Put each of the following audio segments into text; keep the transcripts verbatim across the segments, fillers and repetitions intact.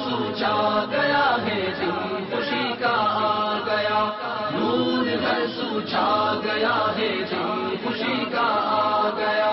سوچا گیا ہے دن خوشی کا آ گیا، نور گھر سوچا گیا ہے دن خوشی کا آ گیا۔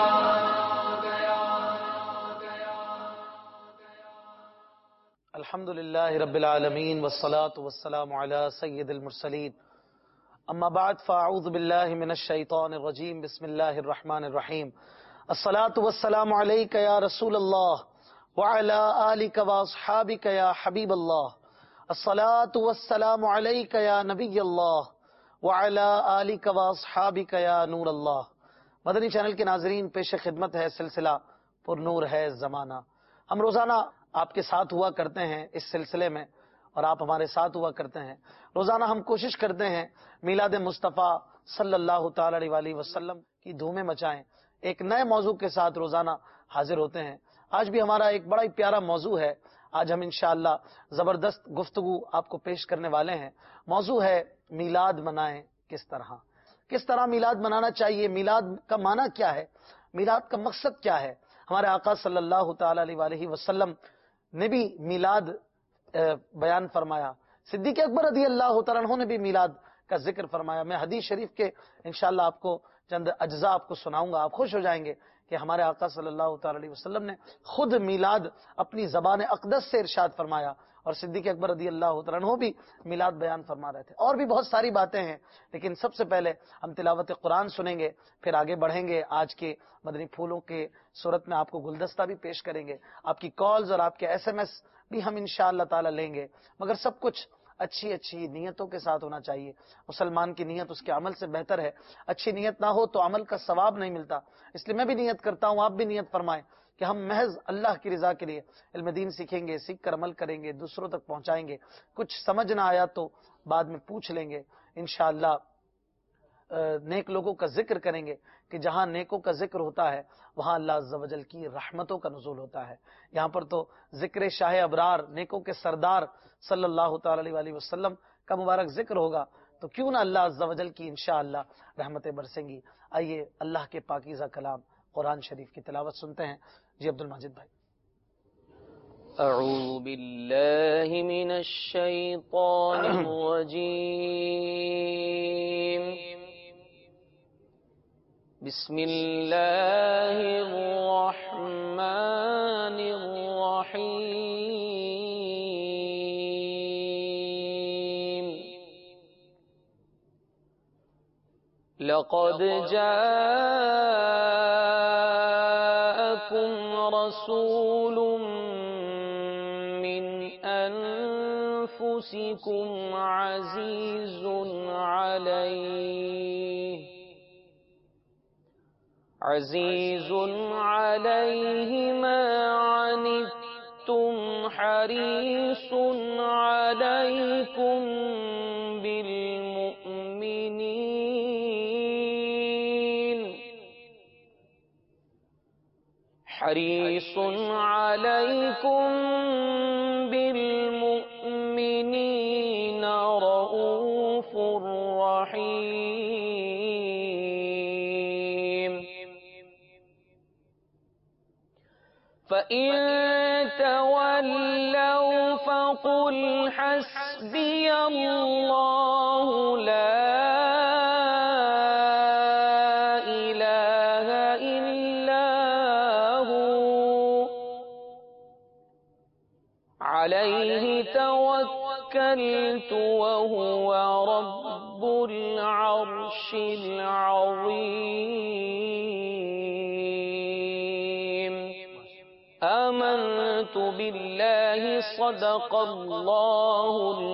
الحمد للہ رب العالمین والصلاة والسلام علی سید المرسلین، اما بعد فاعوذ باللہ من الشیطان الرجیم، بسم اللہ الرحمن الرحیم۔ الصلاة والسلام علیک یا رسول اللہ وعلی آلک واصحابک یا حبیب اللہ، الصلاة والسلام علیک یا نبی اللہ وعلی آلک واصحابک یا نور اللہ۔ مدنی چینل کے ناظرین، پیش خدمت ہے سلسلہ پر نور ہے زمانہ۔ ہم روزانہ آپ کے ساتھ ہوا کرتے ہیں اس سلسلے میں، اور آپ ہمارے ساتھ ہوا کرتے ہیں۔ روزانہ ہم کوشش کرتے ہیں میلاد مصطفیٰ صلی اللہ تعالی علیہ وآلہ وسلم کی دھومیں مچائیں، ایک نئے موضوع کے ساتھ روزانہ حاضر ہوتے ہیں۔ آج بھی ہمارا ایک بڑا ہی پیارا موضوع ہے۔ آج ہم انشاءاللہ زبردست گفتگو آپ کو پیش کرنے والے ہیں۔ موضوع ہے میلاد منائیں کس طرح، کس طرح میلاد منانا چاہیے، میلاد کا معنی کیا ہے، میلاد کا مقصد کیا ہے۔ ہمارے آقا صلی اللہ تعالی علیہ وآلہ وسلم نے بھی میلاد بیان فرمایا، صدیق اکبر رضی اللہ تعالیٰ عنہ نے بھی میلاد کا ذکر فرمایا۔ میں حدیث شریف کے انشاءاللہ آپ کو چند اجزاء آپ کو سناؤں گا، آپ خوش ہو جائیں گے کہ ہمارے آقا صلی اللہ تعالی علیہ وسلم نے خود میلاد اپنی زبان اقدس سے ارشاد فرمایا، اور صدیق اکبر رضی اللہ تعالیٰ عنہ بھی میلاد بیان فرما رہے تھے۔ اور بھی بہت ساری باتیں ہیں، لیکن سب سے پہلے ہم تلاوت قرآن سنیں گے، پھر آگے بڑھیں گے۔ آج کے مدنی پھولوں کے صورت میں آپ کو گلدستہ بھی پیش کریں گے، آپ کی کالز اور آپ کے ایس ایم ایس بھی ہم انشاءاللہ تعالی لیں گے، مگر سب کچھ اچھی اچھی نیتوں کے ساتھ ہونا چاہیے۔ مسلمان کی نیت اس کے عمل سے بہتر ہے، اچھی نیت نہ ہو تو عمل کا ثواب نہیں ملتا۔ اس لیے میں بھی نیت کرتا ہوں، آپ بھی نیت فرمائیں کہ ہم محض اللہ کی رضا کے لیے علم دین سیکھیں گے، سیکھ کر عمل کریں گے، دوسروں تک پہنچائیں گے۔ کچھ سمجھ نہ آیا تو بعد میں پوچھ لیں گے انشاءاللہ۔ نیک لوگوں کا ذکر کریں گے کہ جہاں نیکوں کا ذکر ہوتا ہے وہاں اللہ عز و جل کی رحمتوں کا نزول ہوتا ہے۔ یہاں پر تو ذکر شاہ ابرار، نیکوں کے سردار صلی اللہ تعالی علیہ وآلہ وسلم کا مبارک ذکر ہوگا، تو کیوں نہ اللہ عز و جل کی انشاءاللہ رحمتیں برسیں گی۔ آئیے اللہ کے پاکیزہ کلام قرآن شریف کی تلاوت سنتے ہیں۔ جی عبد المجید بھائی۔ اعوذ باللہ من الشیطان الرجیم، بسم اللہ الرحمن الرحیم، لقد جاءکم رسول من انفسکم عزیز علیہ عزیز علیہ ما عنتم حریص علیکم بالمؤمنین حریص علیکم بالمؤمنین رؤوف رحیم۔ فَإِن تَوَلَّوْا فَقُلْ حَسْبِيَ اللَّهُ لَا إِلَٰهَ إِلَّا هُوَ عَلَيْهِ تَوَكَّلْتُ وَهُوَ رَبُّ الْعَرْشِ الْعَظِيمِ۔ آمنت باللہ صدق اللہ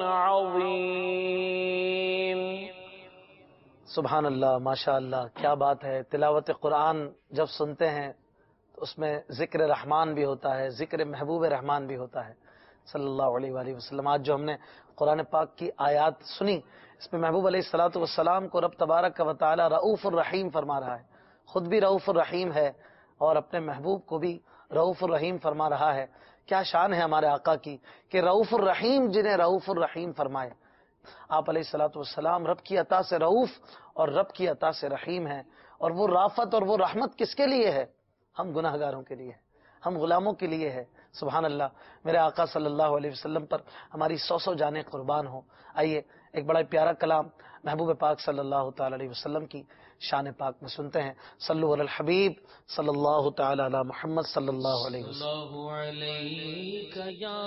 العظیم۔ سبحان اللہ، ماشاء اللہ، کیا بات ہے۔ تلاوت قرآن جب سنتے ہیں تو اس میں ذکر رحمان بھی ہوتا ہے، ذکر محبوب رحمان بھی ہوتا ہے صلی اللہ علیہ وآلہ وسلم۔ آج جو ہم نے قرآن پاک کی آیات سنی، اس میں محبوب علیہ الصلوۃ والسلام کو رب تبارک و تعالی رؤوف الرحیم فرما رہا ہے، خود بھی رؤوف الرحیم ہے اور اپنے محبوب کو بھی رؤوف الرحیم فرما رہا ہے۔ کیا شان ہے ہمارے آقا کی کہ رؤوف الرحیم جنہیں رؤوف الرحیم فرمائے۔ آپ علیہ الصلوۃ والسلام رب کی عطا سے رؤوف اور رب کی عطا سے رحیم ہیں، اور وہ رافت اور وہ رحمت کس کے لیے ہے؟ ہم گناہ گاروں کے لیے، ہم غلاموں کے لیے ہے۔ سبحان اللہ، میرے آقا صلی اللہ علیہ وسلم پر ہماری سو سو جانیں قربان ہوں۔ آئیے ایک بڑا پیارا کلام محبوب پاک صلی اللہ تعالی علیہ وسلم کی شان پاک میں سنتے ہیں۔ صلو علی الحبیب صلی اللہ تعالی علی محمد صلی اللہ علیہ وسلم۔ اللہ علیک یا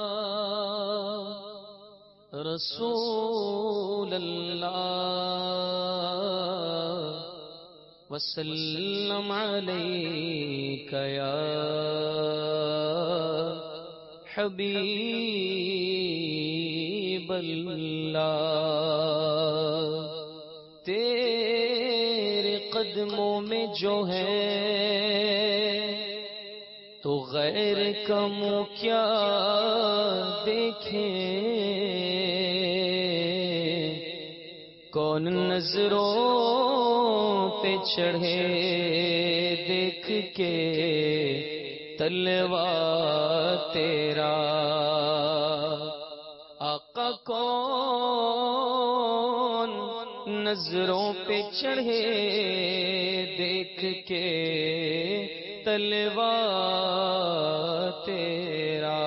رسول اللہ وسلم علیک یا حبیب اللہ، تیرے قدموں میں جو ہے تو غیر کا منہ کیا دیکھیں، کون نظروں پہ چڑھے دیکھ کے تلوا تیرا، آقا کون نظروں پہ چڑھے دیکھ کے تلوا تیرا،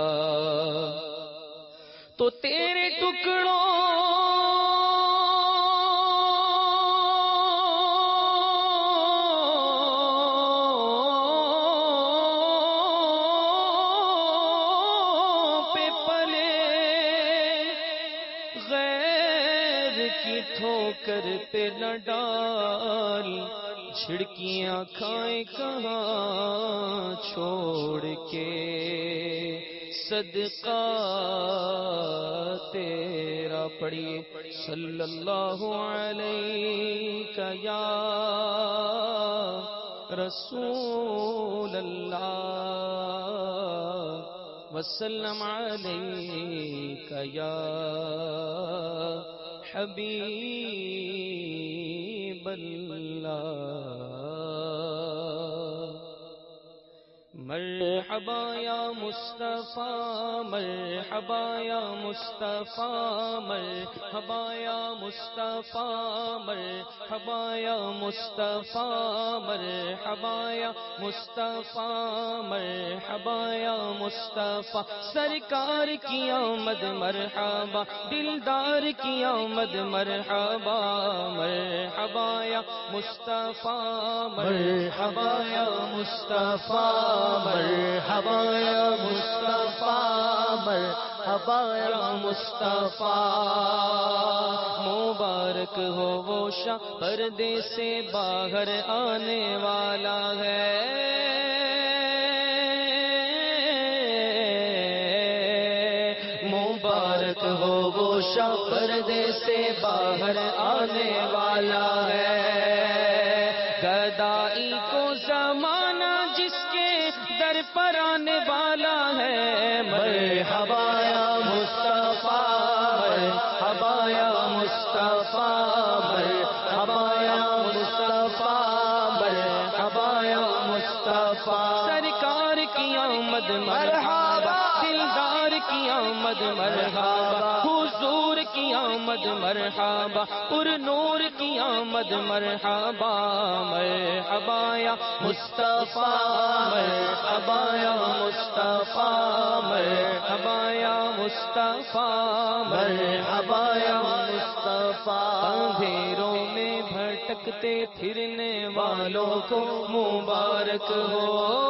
تو تیرے ٹکڑوں پہ پلے غیر کی ٹھوکر پہ نہ ڈال، چھڑکیاں کھائیں کہاں چھوڑ کے، صدقہ تیرا پڑھیے صلی اللہ علیہ یا رسول اللہ وسلم علیک یا حبیب اللہ، مرحبا یا مصطفیٰ مرحبا یا مصطفیٰ مرحبا یا مصطفیٰ مرحبا یا مصطفیٰ مرحبا یا مصطفیٰ مرحبا یا مصطفیٰ، سرکار کی آمد مرحبا، دلدار کی آمد مرحبا، مرحبا یا مصطفیٰ مرحبا یا مصطفیٰ مرحبا یا مصطفیٰ مرحبا یا مصطفیٰ، مبارک ہو وہ شاہ پردے سے باہر آنے والا ہے، مبارک ہو وہ شاہ پردے سے باہر آنے والا ہے، گدائی کو زمانہ جس کے در پر آنے والا ہے، مرحبا یا مصطفیٰ مرحبا یا مصطفیٰ مرحبا یا مصطفیٰ مرحبا یا مصطفیٰ، سرکار کی آمد مرحبا، دلدار کی آمد مرحبا، حضور کی آمد مرحبا، پر نور کی آمد مرحبا، مرحبا یا مصطفیٰ مرحبا یا مصطفیٰ مرحبا یا مصطفیٰ مرحبا یا مصطفیٰ، اندھیروں میں بھٹکتے پھرنے والوں کو مبارک ہو،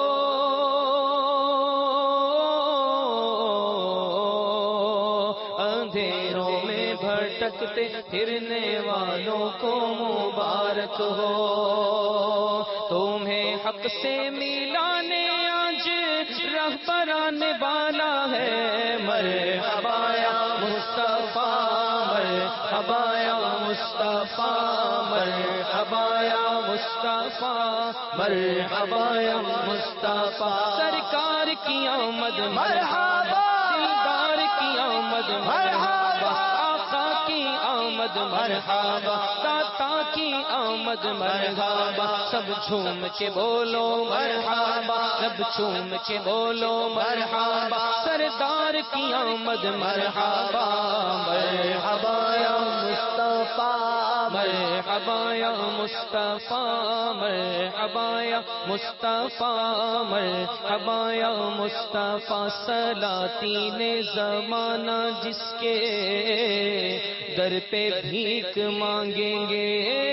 اندھیروں میں بھٹکتے پھرنے والوں کو مبارک ہو، تمہیں حق سے ملانے آج راہ پر آنے والا ہے، مرحبا یا مصطفیٰ مرحبا یا مصطفیٰ مرحبا یا مصطفیٰ مرحبا یا مصطفیٰ، سرکار کی آمد مرحبا، دلدار کی آمد مرحبا، آقا کی آمد مرحبا، داتا کی آمد مرحبا، سب جھوم کے بولو مرحبا، سب جھوم کے بولو مرحبا، سردار کی آمد مرحبا، مرحبا یا مصطفیٰ مرحبا یا مصطفیٰ مرحبا یا مصطفیٰ مرحبا یا مصطفیٰ سلاطین زمانہ جس کے در پہ بھیک مانگیں گے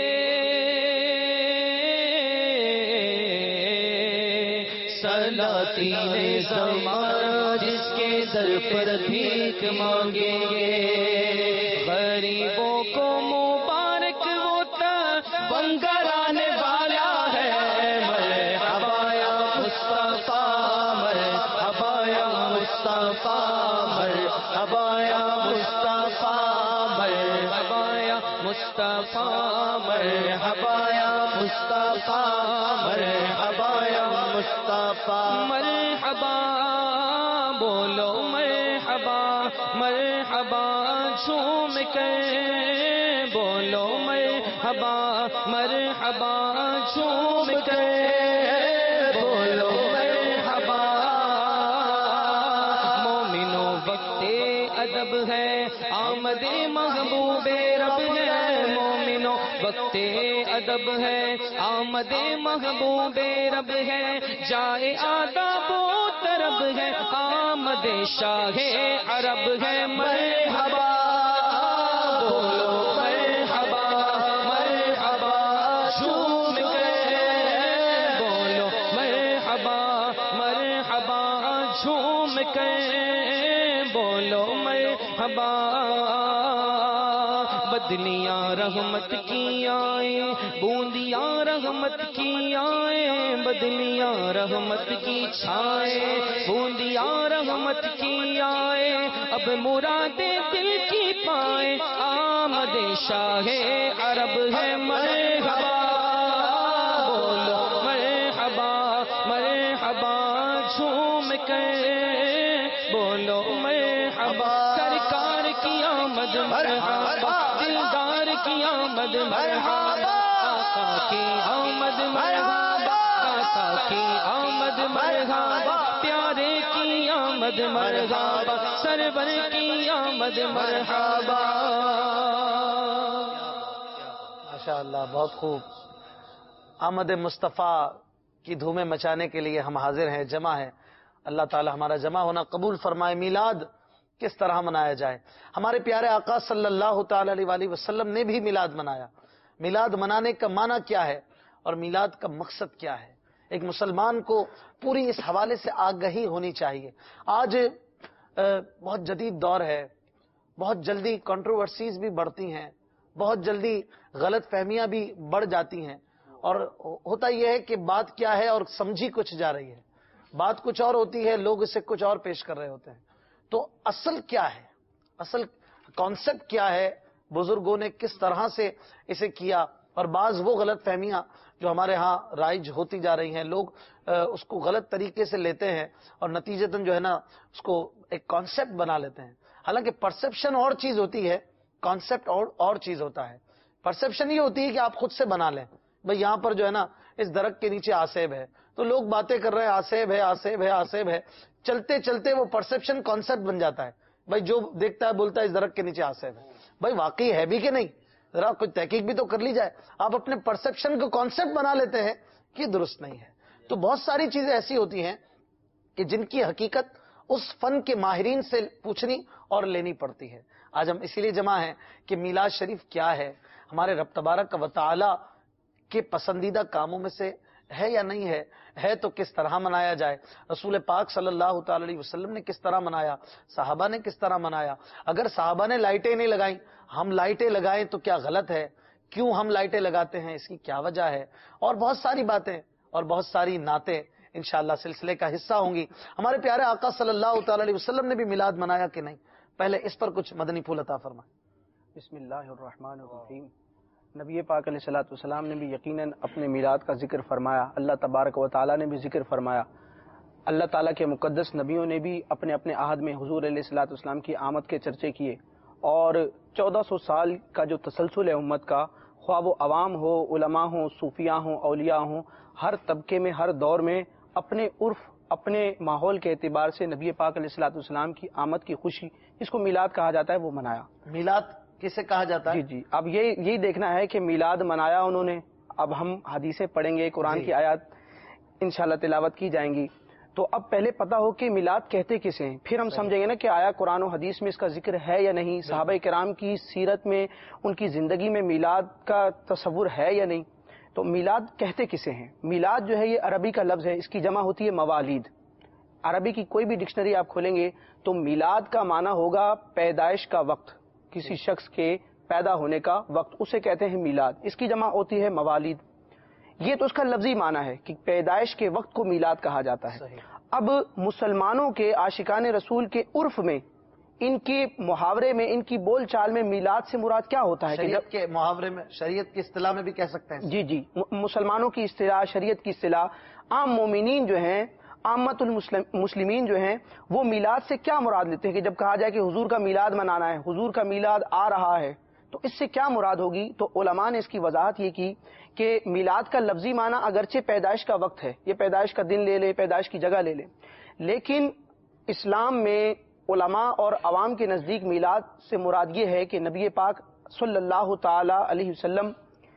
سلاطین زمانہ جس کے در پر بھیک مانگیں گے غریبوں کو مبارک وہ بنگرانے والا ہے مرحبا یا مصطفیٰ مرحبا یا مصطفیٰ مرحبا یا مصطفیٰ مرحبا یا مصطفیٰ مرحبا یا مصطفیٰ مرحبا یا مصطفیٰ مرحبا بولو مرحبا مرحبا جھوم کر بولو مرحبا مرحبا جھوم کر بولو مرحبا مومنوں وقت ادب ہے آمد محبوب رب ہے مومنوں وقت ادب ہے آمد محبوب رب ہے جائے آداب و طرب ہے آمد شاہ عرب ہے مرحبا بولو مرحبا مرحبا جھوم کر بولو مرحبا مرحبا جھوم کر بولو مرحبا بدلیاں رحمت کی آئیں بوندیاں رحمت کی آئیں بدلیاں رحمت کی چھائیں بوندیاں رحمت کی آئیں اب مرادیں دل کی پائیں آمد شاہ عرب ہے مرحبا بولو مرحبا مرحبا جھوم کر بولو مرحبا سرکار کی آمد مرحبا دلدار کی آمد مرحبا آقا کی آمد مرحبا آقا کی آمد مرحبا پیارے کی آمد مرحبا سرور کی آمد مرحبا ماشاء اللہ بہت خوب آمد مصطفیٰ کی دھومیں مچانے کے لیے ہم حاضر ہیں جمع ہیں اللہ تعالی ہمارا جمع ہونا قبول فرمائے میلاد کس طرح منایا جائے ہمارے پیارے آقا صلی اللہ تعالی علیہ وآلہ وسلم نے بھی میلاد منایا میلاد منانے کا معنی کیا ہے اور میلاد کا مقصد کیا ہے ایک مسلمان کو پوری اس حوالے سے آگہی ہونی چاہیے آج بہت جدید دور ہے بہت جلدی کنٹروورسیز بھی بڑھتی ہیں بہت جلدی غلط فہمیاں بھی بڑھ جاتی ہیں اور ہوتا یہ ہے کہ بات کیا ہے اور سمجھی کچھ جا رہی ہے بات کچھ اور ہوتی ہے لوگ اسے کچھ اور پیش کر رہے ہوتے ہیں تو اصل کیا ہے اصل کانسیپٹ کیا ہے بزرگوں نے کس طرح سے اسے کیا اور بعض وہ غلط فہمیاں جو ہمارے ہاں رائج ہوتی جا رہی ہیں لوگ اس کو غلط طریقے سے لیتے ہیں اور نتیجتاً جو ہے نا اس کو ایک کانسیپٹ بنا لیتے ہیں حالانکہ پرسیپشن اور چیز ہوتی ہے کانسیپٹ اور اور چیز ہوتا ہے پرسیپشن یہ ہوتی ہے کہ آپ خود سے بنا لیں بھئی یہاں پر جو ہے نا اس درخت کے نیچے آسیب ہے تو لوگ باتیں کر رہے ہیں آسیب ہے آسیب ہے آسیب ہے چلتے چلتے وہ پرسیپشن کانسیپٹ بن جاتا ہے بھائی جو دیکھتا ہے بولتا ہے اس درخت کے نیچے آسیب ہے بھائی واقعی ہے بھی کہ نہیں ذرا کوئی تحقیق بھی تو کر لی جائے آپ اپنے پرسیپشن کو کانسیپٹ بنا لیتے ہیں کہ درست نہیں ہے تو بہت ساری چیزیں ایسی ہوتی ہیں کہ جن کی حقیقت اس فن کے ماہرین سے پوچھنی اور لینی پڑتی ہے آج ہم اسی لیے جمع ہیں کہ میلاد شریف کیا ہے ہمارے رب تبارک و تعالی کے پسندیدہ کاموں میں سے ہے یا نہیں ہے ہے تو کس طرح منایا جائے رسول پاک صلی اللہ تعالی علیہ وسلم نے کس طرح منایا صحابہ نے کس طرح منایا اگر صحابہ نے لائٹیں نہیں لگائیں ہم لائٹیں لگائیں تو کیا غلط ہے کیوں ہم لائٹیں لگاتے ہیں اس کی کیا وجہ ہے اور بہت ساری باتیں اور بہت ساری نعتیں انشاءاللہ سلسلے کا حصہ ہوں گی ہمارے پیارے آقا صلی اللہ تعالی علیہ وسلم نے بھی میلاد منایا کہ نہیں پہلے اس پر کچھ مدنی پھول عطا فرمائیں بسم اللہ الرحمن الرحیم نبی پاک علیہ الصلوۃ والسلام نے بھی یقیناً اپنے میلاد کا ذکر فرمایا اللہ تبارک و تعالیٰ نے بھی ذکر فرمایا اللہ تعالیٰ کے مقدس نبیوں نے بھی اپنے اپنے عہد میں حضور علیہ الصلوۃ والسلام کی آمد کے چرچے کیے اور چودہ سو سال کا جو تسلسل ہے امت کا خواہ وہ عوام ہو علماء ہوں صوفیاء ہوں اولیاء ہوں ہر طبقے میں ہر دور میں اپنے عرف اپنے ماحول کے اعتبار سے نبی پاک علیہ الصلوۃ والسلام کی آمد کی خوشی اس کو میلاد کہا جاتا ہے وہ منایا میلاد کسے کہا جاتا ہے؟ جی جی اب یہ یہی دیکھنا ہے کہ میلاد منایا انہوں نے. اب ہم حدیثیں پڑھیں گے, قرآن کی آیات انشاءاللہ تلاوت کی جائیں گی, تو اب پہلے پتا ہو کہ میلاد کہتے کسے ہیں, پھر ہم سمجھیں گے نا کہ آیا قرآن و حدیث میں اس کا ذکر ہے یا نہیں, صحابہ کرام کی سیرت میں ان کی زندگی میں میلاد کا تصور ہے یا نہیں. تو میلاد کہتے کسے ہیں؟ میلاد جو ہے یہ عربی کا لفظ ہے, اس کی جمع ہوتی ہے موالید. عربی کی کوئی بھی ڈکشنری آپ کھولیں گے تو میلاد کا معنی ہوگا پیدائش کا وقت, کسی شخص کے پیدا ہونے کا وقت, اسے کہتے ہیں میلاد. اس کی جمع ہوتی ہے موالید. یہ تو اس کا لفظی معنی ہے کہ پیدائش کے وقت کو میلاد کہا جاتا ہے. اب مسلمانوں کے عاشقان رسول کے عرف میں, ان کے محاورے میں, ان کی بول چال میں میلاد سے مراد کیا ہوتا ہے؟ شریعت کے محاورے میں, شریعت کی اصطلاح میں بھی کہہ سکتے ہیں. جی جی مسلمانوں کی اصطلاح, شریعت کی اصطلاح, عام مومنین جو ہیں, عامت المسلمین جو ہیں, وہ میلاد سے کیا مراد لیتے ہیں کہ جب کہا جائے کہ حضور کا میلاد منانا ہے, حضور کا میلاد آ رہا ہے, تو اس سے کیا مراد ہوگی؟ تو علماء نے اس کی وضاحت یہ کی کہ میلاد کا لفظی معنی اگرچہ پیدائش کا وقت ہے, یہ پیدائش کا دن لے لے, پیدائش کی جگہ لے لے, لیکن اسلام میں علماء اور عوام کے نزدیک میلاد سے مراد یہ ہے کہ نبی پاک صلی اللہ تعالی علیہ وسلم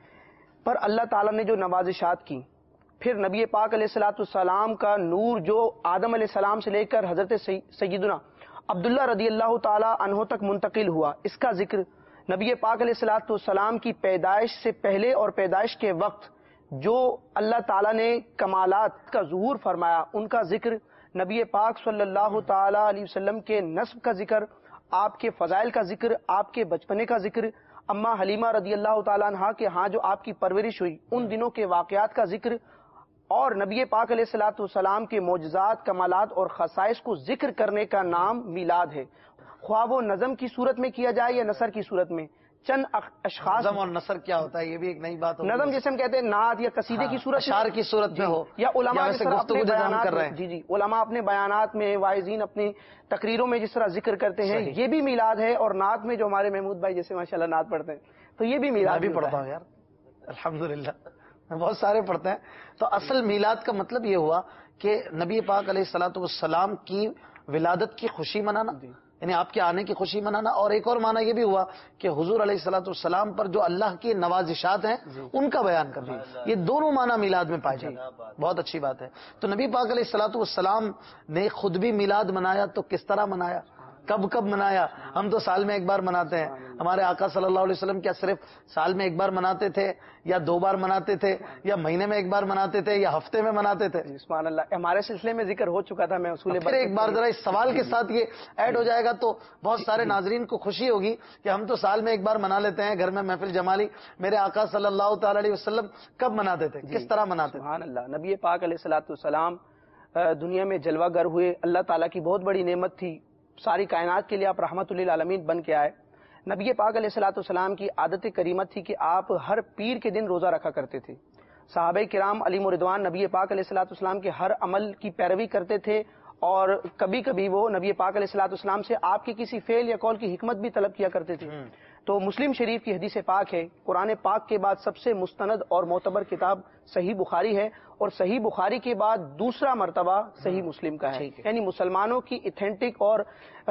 پر اللہ تعالی نے جو نوازشات کی, پھر نبی پاک علیہ الصلوۃ والسلام کا نور جو آدم علیہ السلام سے لے کر حضرت سیدنا عبداللہ رضی اللہ تعالی عنہ تک منتقل ہوا, اس کا ذکر. نبی پاک علیہ الصلوۃ والسلام کی پیدائش سے پہلے اور پیدائش کے وقت جو اللہ تعالیٰ نے کمالات کا ظہور فرمایا, ان کا ذکر. نبی پاک صلی اللہ تعالی علیہ وسلم کے نسب کا ذکر, آپ کے فضائل کا ذکر, آپ کے بچپنے کا ذکر, اما حلیمہ رضی اللہ تعالیٰ عنہا کے ہاں جو آپ کی پرورش ہوئی ان دنوں کے واقعات کا ذکر, اور نبی پاک علیہ الصلوۃ والسلام کے معجزات, کمالات اور خصائص کو ذکر کرنے کا نام میلاد ہے. خواہ وہ نظم کی صورت میں کیا جائے یا نثر کی صورت میں. چند اشخاص, نظم اور نثر کیا ہوتا ہے یہ بھی ایک نئی بات ہوگی. نظم جیسے ہم کہتے ہیں نعت یا قصیدے کی صورت, اشعار کی صورت میں ہو, یا علماء جس طرح اپنے بیانات کر رہے ہیں. جی جی علماء اپنے بیانات میں, واعظین اپنی تقریروں میں جس طرح ذکر کرتے ہیں, یہ بھی میلاد ہے. اور نعت میں جو ہمارے محمود بھائی جیسے ماشاءاللہ نعت پڑھتے ہیں, تو یہ بھی میلاد. بھی پڑھتا ہوں یار, الحمدللہ بہت سارے پڑھتے ہیں. تو اصل میلاد کا مطلب یہ ہوا کہ نبی پاک علیہ الصلوۃ والسلام کی ولادت کی خوشی منانا, یعنی آپ کے آنے کی خوشی منانا. اور ایک اور معنی یہ بھی ہوا کہ حضور علیہ الصلوۃ والسلام پر جو اللہ کی نوازشات ہیں ان کا بیان کرنا. یہ دونوں معنی میلاد میں پائے جاتے ہیں. بہت اچھی بات ہے. تو نبی پاک علیہ الصلوۃ والسلام نے خود بھی میلاد منایا, تو کس طرح منایا, کب کب منایا؟ ہم تو سال میں ایک بار مناتے ہیں. ہمارے آقا صلی اللہ علیہ وسلم کیا صرف سال میں ایک بار مناتے تھے, یا دو بار مناتے تھے, یا مہینے میں ایک بار مناتے تھے, یا ہفتے میں مناتے تھے؟ سبحان اللہ, ہمارے سلسلے میں ذکر ہو چکا تھا. میں اصول پھر ایک بار ذرا اس سوال کے ساتھ یہ ایڈ ہو جائے گا تو بہت سارے ناظرین کو خوشی ہوگی کہ ہم تو سال میں ایک بار منا لیتے ہیں گھر میں محفل جمالی. میرے آقا صلی اللہ تعالی علیہ وسلم کب مناتے تھے, کس طرح مناتے تھے؟ سبحان اللہ. نبی پاک علیہ الصلوۃ والسلام دنیا میں جلوہ گر ہوئے, اللہ تعالیٰ کی بہت بڑی نعمت تھی, ساری کائنات کے لیے آپ رحمت للعالمین بن کے آئے. نبی پاک علیہ الصلوۃ والسلام کی عادت کریمت تھی کہ آپ ہر پیر کے دن روزہ رکھا کرتے تھے. صحابہ کرام علیہم رضوان نبی پاک علیہ الصلوۃ والسلام کے ہر عمل کی پیروی کرتے تھے, اور کبھی کبھی وہ نبی پاک علیہ الصلوۃ والسلام سے آپ کے کسی فعل یا قول کی حکمت بھی طلب کیا کرتے تھے. تو مسلم شریف کی حدیث پاک ہے, قرآن پاک کے بعد سب سے مستند اور معتبر کتاب صحیح بخاری ہے, اور صحیح بخاری کے بعد دوسرا مرتبہ صحیح مسلم کا ہے. یعنی مسلمانوں کی ایتھینٹک اور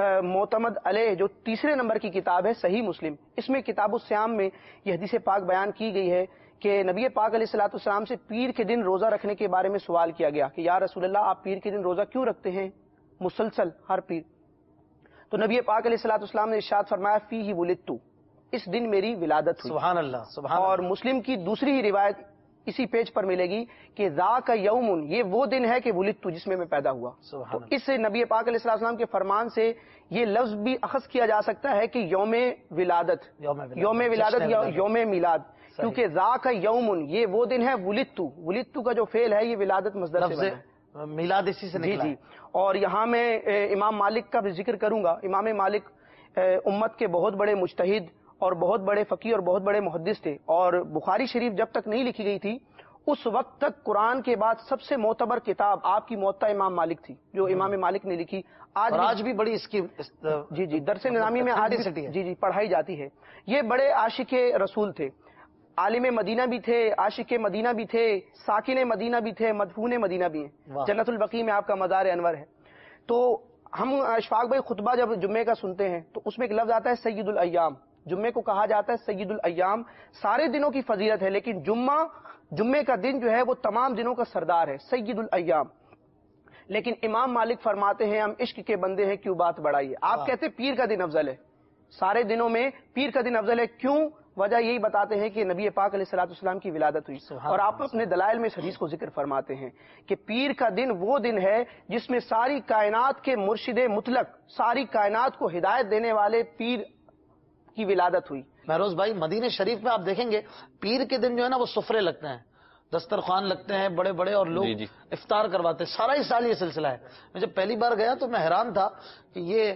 معتمد علیہ جو تیسرے نمبر کی کتاب ہے صحیح مسلم. اس میں کتاب الصیام میں یہ حدیث پاک بیان کی گئی ہے کہ نبی پاک علیہ الصلوۃ والسلام سے پیر کے دن روزہ رکھنے کے بارے میں سوال کیا گیا کہ یا رسول اللہ, آپ پیر کے دن روزہ کیوں رکھتے ہیں مسلسل ہر پیر؟ تو نبی پاک علیہ الصلوۃ والسلام نے ارشاد فرمایا فیہ ولدت, اس دن میری ولادت ہوئی. سبحان اللہ, سبحان اور اللہ. مسلم کی دوسری ہی روایت اسی پیج پر ملے گی کہ ذاک یوم, یہ وہ دن ہے کہ ولدت, جس میں میں پیدا ہوا. تو اس نبی پاک علیہ الصلوۃ والسلام کے فرمان سے یہ لفظ بھی اخذ کیا جا سکتا ہے کہ یوم ولادت, یوم ولادت یا یوم میلاد, کیونکہ ذاک یوم یہ وہ دن ہے. ولدت, ولدت کا جو فعل ہے یہ ولادت مصدر سے بنا ہے, میلاد اسی سے نکلا. جی جی. اور یہاں میں امام مالک کا بھی ذکر کروں گا. امام مالک امت کے بہت بڑے مجتہد اور بہت بڑے فقیہ اور بہت بڑے محدث تھے, اور بخاری شریف جب تک نہیں لکھی گئی تھی اس وقت تک قرآن کے بعد سب سے معتبر کتاب آپ کی موطا امام مالک تھی, جو امام مالک نے لکھی. آج اور آج بھی بڑی اس کی جی جی درس نظامی میں آج جی جی پڑھائی جاتی ہے. یہ بڑے عاشق رسول تھے, عالم مدینہ بھی تھے, عاشق مدینہ بھی تھے, ساکن مدینہ بھی تھے, مدفون مدینہ بھی ہیں. جنت البقیع میں آپ کا مزار انور ہے. تو ہم اشفاق بھائی خطبہ جب جمعے کا سنتے ہیں تو اس میں ایک لفظ آتا ہے سید الایام, جمعے کو کہا جاتا ہے سید الایام. سارے دنوں کی فضیلت ہے لیکن جمعہ جمعے کا دن جو ہے وہ تمام دنوں کا سردار ہے، سید الایام. لیکن امام مالک فرماتے ہیں ہم عشق کے بندے ہیں کیوں بات بڑھائیے. آپ کہتے ہیں پیر کا دن افضل ہے، سارے دنوں میں پیر کا دن افضل ہے. کیوں؟ وجہ یہی بتاتے ہیں کہ نبی پاک علیہ الصلوۃ والسلام کی ولادت ہوئی. اور آپ اپنے دلائل میں اس حدیث کو ذکر فرماتے ہیں کہ پیر کا دن وہ دن ہے جس میں ساری کائنات کے مرشد مطلق، ساری کائنات کو ہدایت دینے والے پیر کی ولادت ہوئی. مہروز بھائی، مدینہ شریف میں آپ دیکھیں گے پیر کے دن جو ہے نا وہ سفرے لگتے ہیں، دسترخوان لگتے ہیں بڑے بڑے، اور لوگ جی جی افطار کرواتے ہیں. سارا ہی سال یہ سلسلہ ہے. میں جب پہلی بار گیا تو میں حیران تھا کہ یہ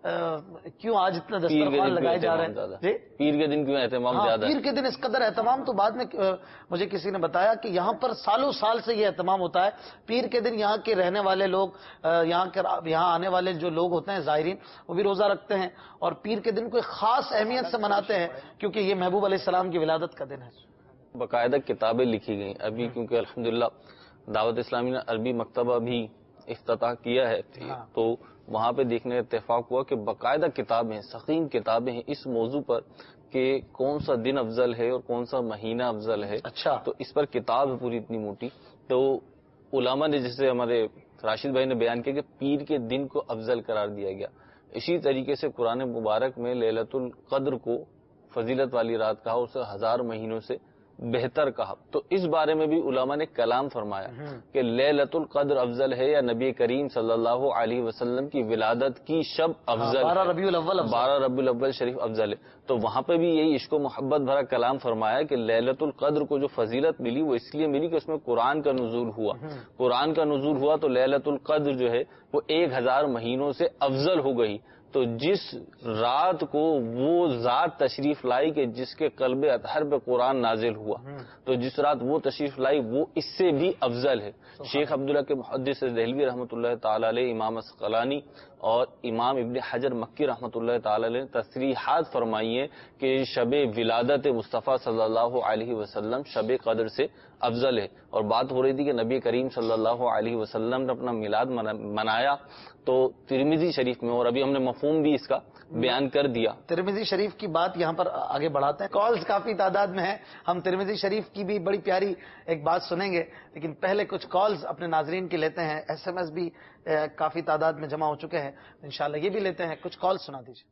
کیوں آج اتنا دسترخوان لگائے جا رہے ہیں. پیر کے دن کیوں اہتمام زیادہ؟ پیر کے دن اس قدر اہتمام تو بعد میں مجھے کسی نے بتایا کہ یہاں پر سالوں سال سے یہ اہتمام ہوتا ہے. پیر کے دن یہاں کے رہنے والے لوگ، یہاں کے یہاں آنے والے جو لوگ ہوتے ہیں زائرین، وہ بھی روزہ رکھتے ہیں اور پیر کے دن کو ایک خاص اہمیت سے مناتے ہیں کیونکہ یہ محبوب علیہ السلام کی ولادت کا دن ہے. باقاعدہ کتابیں لکھی گئیں ابھی، کیونکہ الحمدللہ دعوت اسلامی نے عربی مکتبہ بھی افتتاح کیا ہے، تو وہاں پہ دیکھنے کا اتفاق ہوا کہ باقاعدہ کتابیں، سخین کتابیں ہیں اس موضوع پر کہ کون سا دن افضل ہے اور کون سا مہینہ افضل ہے. اچھا، تو اس پر کتاب ہے پوری اتنی موٹی. تو علماء نے، جیسے ہمارے راشد بھائی نے بیان کیا کہ پیر کے دن کو افضل قرار دیا گیا، اسی طریقے سے قرآن مبارک میں لیلۃ القدر کو فضیلت والی رات کہا، اسے ہزار مہینوں سے بہتر کہا. تو اس بارے میں بھی علماء نے کلام فرمایا کہ لیلۃ القدر افضل ہے یا نبی کریم صلی اللہ علیہ وسلم کی ولادت کی شب افضل، بارہ ربیع الاول بارہ ربیع الاول شریف افضل ہے. تو وہاں پہ بھی یہی عشق و محبت بھرا کلام فرمایا کہ لیلۃ القدر کو جو فضیلت ملی وہ اس لیے ملی کہ اس میں قرآن کا نزول ہوا. قرآن کا نزول ہوا تو لیلۃ القدر جو ہے وہ ایک ہزار مہینوں سے افضل ہو گئی. تو جس رات کو وہ ذات تشریف لائی کہ جس کے قلب اطہر پہ قرآن نازل ہوا، تو جس رات وہ تشریف لائی وہ اس سے بھی افضل ہے. شیخ عبداللہ کے محدث دہلوی رحمۃ اللہ تعالی علیہ، امام اسقلانی اور امام ابن حجر مکی رحمۃ اللہ تعالی علیہ نے تصریحات فرمائی ہیں کہ شب ولادت مصطفیٰ صلی اللہ علیہ وسلم شب قدر سے افضل ہے. اور بات ہو رہی تھی کہ نبی کریم صلی اللہ علیہ وسلم نے اپنا میلاد منایا تو ترمذی شریف میں، اور ابھی ہم نے مفہوم بھی اس کا بیان کر دیا. ترمذی شریف کی بات یہاں پر آگے بڑھاتے ہیں. کالز کافی تعداد میں ہیں، ہم ترمذی شریف کی بھی بڑی پیاری ایک بات سنیں گے، لیکن پہلے کچھ کالز اپنے ناظرین کی لیتے ہیں. ایس ایم ایس بھی کافی تعداد میں جمع ہو چکے ہیں، انشاءاللہ یہ بھی لیتے ہیں. کچھ کال سنا دیجیے.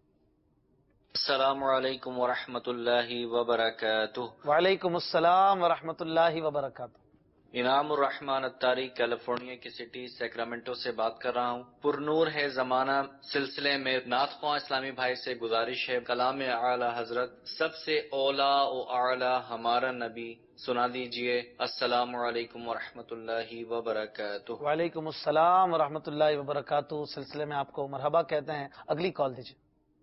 السلام علیکم ورحمۃ اللہ وبرکاتہ. وعلیکم السلام ورحمۃ اللہ وبرکاتہ. انعام الرحمان اتاری کیلیفورنیا کی سٹی سیکرامنٹو سے بات کر رہا ہوں. پر نور ہے زمانہ سلسلے میں نعت خواں اسلامی بھائی سے گزارش ہے، کلام اعلی حضرت سب سے اولا و اعلی ہمارا نبی سنا دیجئے. السلام علیکم ورحمۃ اللہ وبرکاتہ. وعلیکم السلام ورحمۃ اللہ وبرکاتہ. سلسلے میں آپ کو مرحبا کہتے ہیں. اگلی کال دیجیے.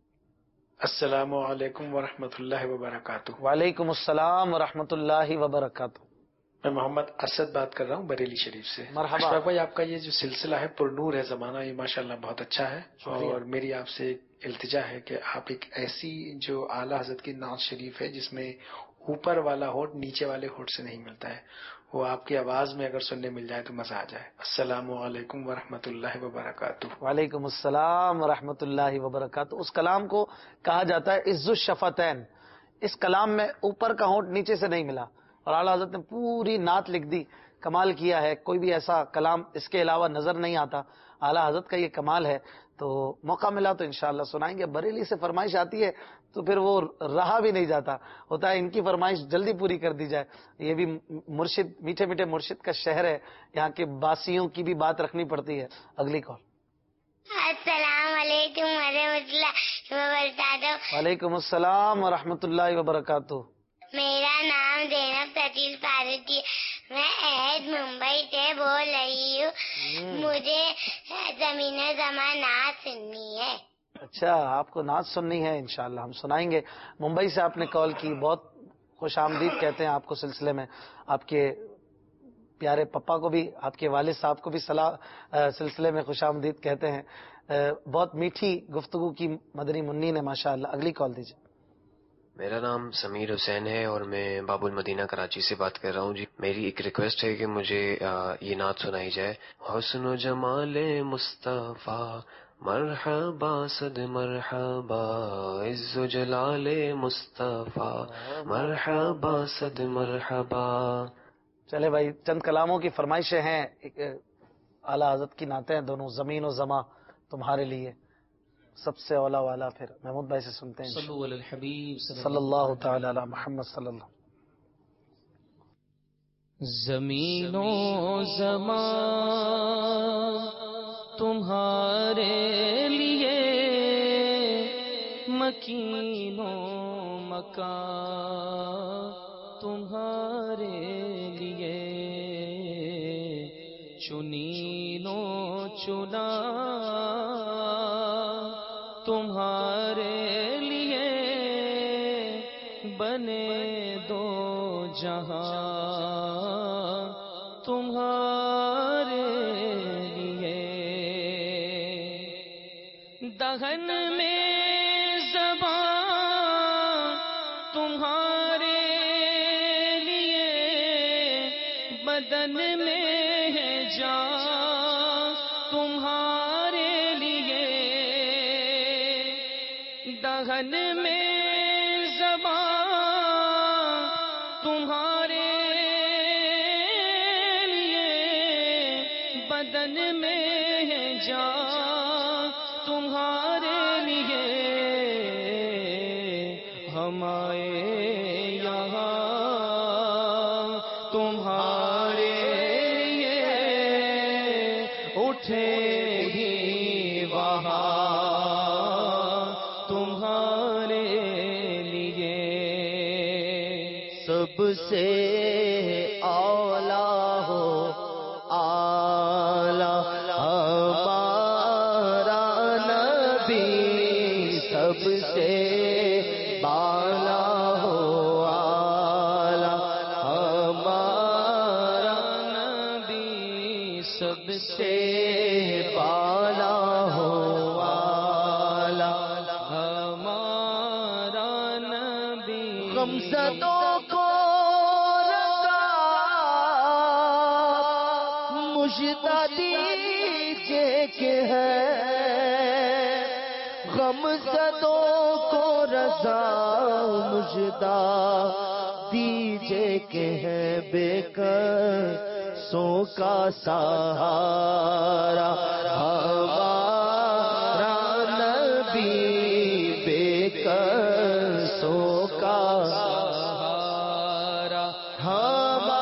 السلام علیکم ورحمۃ اللہ وبرکاتہ. وعلیکم السلام ورحمۃ اللہ وبرکاتہ. میں محمد ارشد بات کر رہا ہوں بریلی شریف سے. مرحبا اشفاق بھائی، آپ کا یہ جو سلسلہ ہے پر نور ہے زمانہ، یہ ماشاءاللہ بہت اچھا ہے، اور میری آپ سے التجا ہے کہ آپ ایک ایسی جو اعلیٰ حضرت کی نعت شریف ہے جس میں اوپر والا ہوٹ نیچے والے ہوٹ سے نہیں ملتا ہے، وہ آپ کی آواز میں اگر سننے مل جائے تو مزہ آ جائے. السلام علیکم ورحمۃ اللہ وبرکاتہ. وعلیکم السلام ورحمۃ اللہ وبرکاتہ. اس کلام کو کہا جاتا ہے عز الشفتین. اس کلام میں اوپر کا ہونٹ نیچے سے نہیں ملا، اور اعلیٰ حضرت نے پوری نعت لکھ دی. کمال کیا ہے، کوئی بھی ایسا کلام اس کے علاوہ نظر نہیں آتا. اعلیٰ حضرت کا یہ کمال ہے. تو موقع ملا تو انشاءاللہ سنائیں گے. بریلی سے فرمائش آتی ہے تو پھر وہ رہا بھی نہیں جاتا، ہوتا ہے ان کی فرمائش جلدی پوری کر دی جائے. یہ بھی مرشد، میٹھے میٹھے مرشد کا شہر ہے، یہاں کے باسیوں کی بھی بات رکھنی پڑتی ہے. اگلی کال. السلام علیکم ورحمۃ اللہ وبرکاتہ. وعلیکم السلام ورحمۃ اللہ وبرکاتہ. میرا نام زینب سچیل فاروقی ہے، میں عہد ممبئی سے بول رہی ہوں. مجھے زمین زمان نعت سننی ہے. اچھا، آپ کو نعت سننی ہے، انشاءاللہ ہم سنائیں گے. ممبئی سے آپ نے کال کی، بہت خوش آمدید کہتے ہیں آپ کو سلسلے میں. آپ کے پیارے پپا کو بھی، آپ کے والد صاحب کو بھی صلاح سلسلے میں خوش آمدید کہتے ہیں. بہت میٹھی گفتگو کی مدنی منی نے ماشاءاللہ. اگلی کال دیجیے. میرا نام سمیر حسین ہے اور میں باب المدینہ کراچی سے بات کر رہا ہوں. جی میری ایک ریکویسٹ ہے کہ مجھے یہ نعت سنائی جائے. حسن و جمال مصطفیٰ مرحبا صد مرحبا عز و جلال مصطفیٰ، مرحبا صد مرحبا. چلے بھائی، چند کلاموں کی فرمائشیں ہیں. ایک اعلیٰ حضرت کی نعتیں ہیں دونوں، زمین و زماں تمہارے لیے، سب سے اولا والا. پھر محمود بھائی سے سنتے ہیں صلو علی الحبیب صلی اللہ تعالی علی محمد صلی اللہ. زمین و زمان تمہارے لیے، مکین و مکان تمہارے لیے، چنین و چنا تمہارے لیے، بنے دو جہاں تمہارے لیے. دہن میں زبان تمہارے لیے، بدن میں ہے جان تمہارے لیے. دہن میں زبان تمہارے لیے، بدن میں ہے جان تمہارے لیے. ہم آئے یہاں تمہارے لیے، اٹھے بھی وہاں تمہارے لیے. سب سے اولا ہو آلہ ہمارا نبی، سب سے بالا ہو آلہ ہمارا نبی، سب سے بالا ہو آلہ ہمارا نبی. غمزدوں کو مجدہ دیجئے کہ ہے، غمزدوں کو رضا مجدہ دیجئے کہ ہے، بے قصوں کا سہارا ہمارا نبی، بے قصوں کا سہارا ہمارا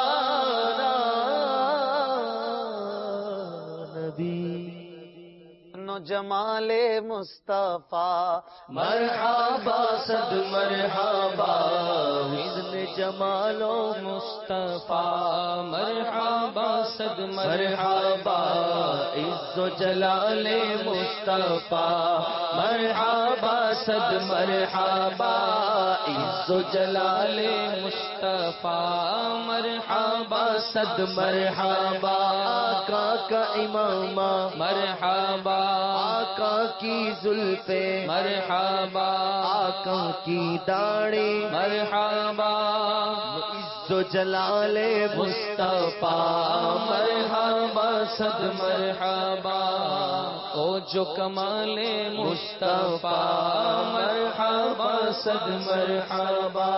جمال مصطفیٰ، مرحبا صد مرحبا حسن جمال و مصطفیٰ، مرحبا صد مرحبا عز و جلال مصطفیٰ، مرحبا صد مرحبا عز و جلال مصطفیٰ، مرحبا صد مرحبا آقا کا امامہ، مرحبا آقا کی زلفیں، مرحبا آقا کی داڑھی، مرحبا عز و جلال مصطفیٰ، مرحبا صد مرحبا او جو کمال مصطفیٰ، مرحبا صد مرحبا.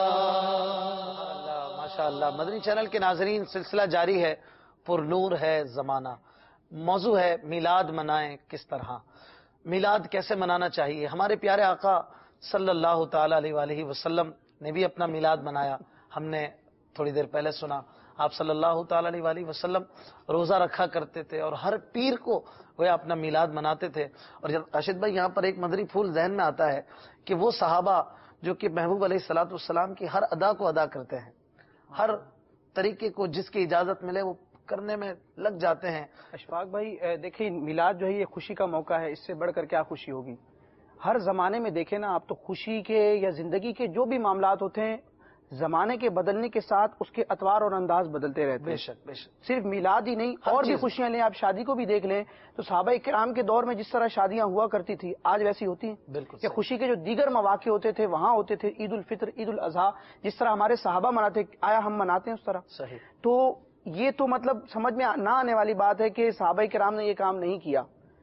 ماشاء اللہ. مدنی چینل کے ناظرین، سلسلہ جاری ہے، پر نور ہے زمانہ. موضوع ہے میلاد منائیں کس طرح، میلاد کیسے منانا چاہیے. ہمارے پیارے آقا صلی اللہ تعالی علیہ وآلہ وسلم نے بھی اپنا میلاد منایا. ہم نے تھوڑی دیر پہلے سنا آپ صلی اللہ تعالی علیہ وآلہ وسلم روزہ رکھا کرتے تھے اور ہر پیر کو وہ اپنا میلاد مناتے تھے. اور راشد بھائی، یہاں پر ایک مدنی پھول ذہن میں آتا ہے کہ وہ صحابہ جو کہ محبوب علیہ الصلوۃ والسلام کی ہر ادا کو ادا کرتے ہیں، ہر طریقے کو جس کی اجازت ملے وہ کرنے میں لگ جاتے ہیں. اشفاق بھائی دیکھیں، میلاد جو ہے یہ خوشی کا موقع ہے، اس سے بڑھ کر کیا خوشی ہوگی. ہر زمانے میں دیکھیں نا آپ، تو خوشی کے یا زندگی کے جو بھی معاملات ہوتے ہیں، زمانے کے بدلنے کے ساتھ اس کے اطوار اور انداز بدلتے رہتے ہیں. بے شک بے شک. صرف میلاد ہی نہیں، اور بھی خوشیاں لیں. آپ شادی کو بھی دیکھ لیں تو صحابہ کرام کے دور میں جس طرح شادیاں ہوا کرتی تھی آج ویسی ہوتی ہیں؟ بالکل. کہ خوشی کے جو دیگر مواقع ہوتے تھے وہاں ہوتے تھے، عید الفطر، عید الاضحیٰ، جس طرح ہمارے صحابہ مناتے، آیا ہم مناتے ہیں اس طرح؟ صحیح. تو یہ تو مطلب سمجھ میں نہ آنے والی بات ہے کہ صحابہ کرام نے یہ کام نہیں کیا.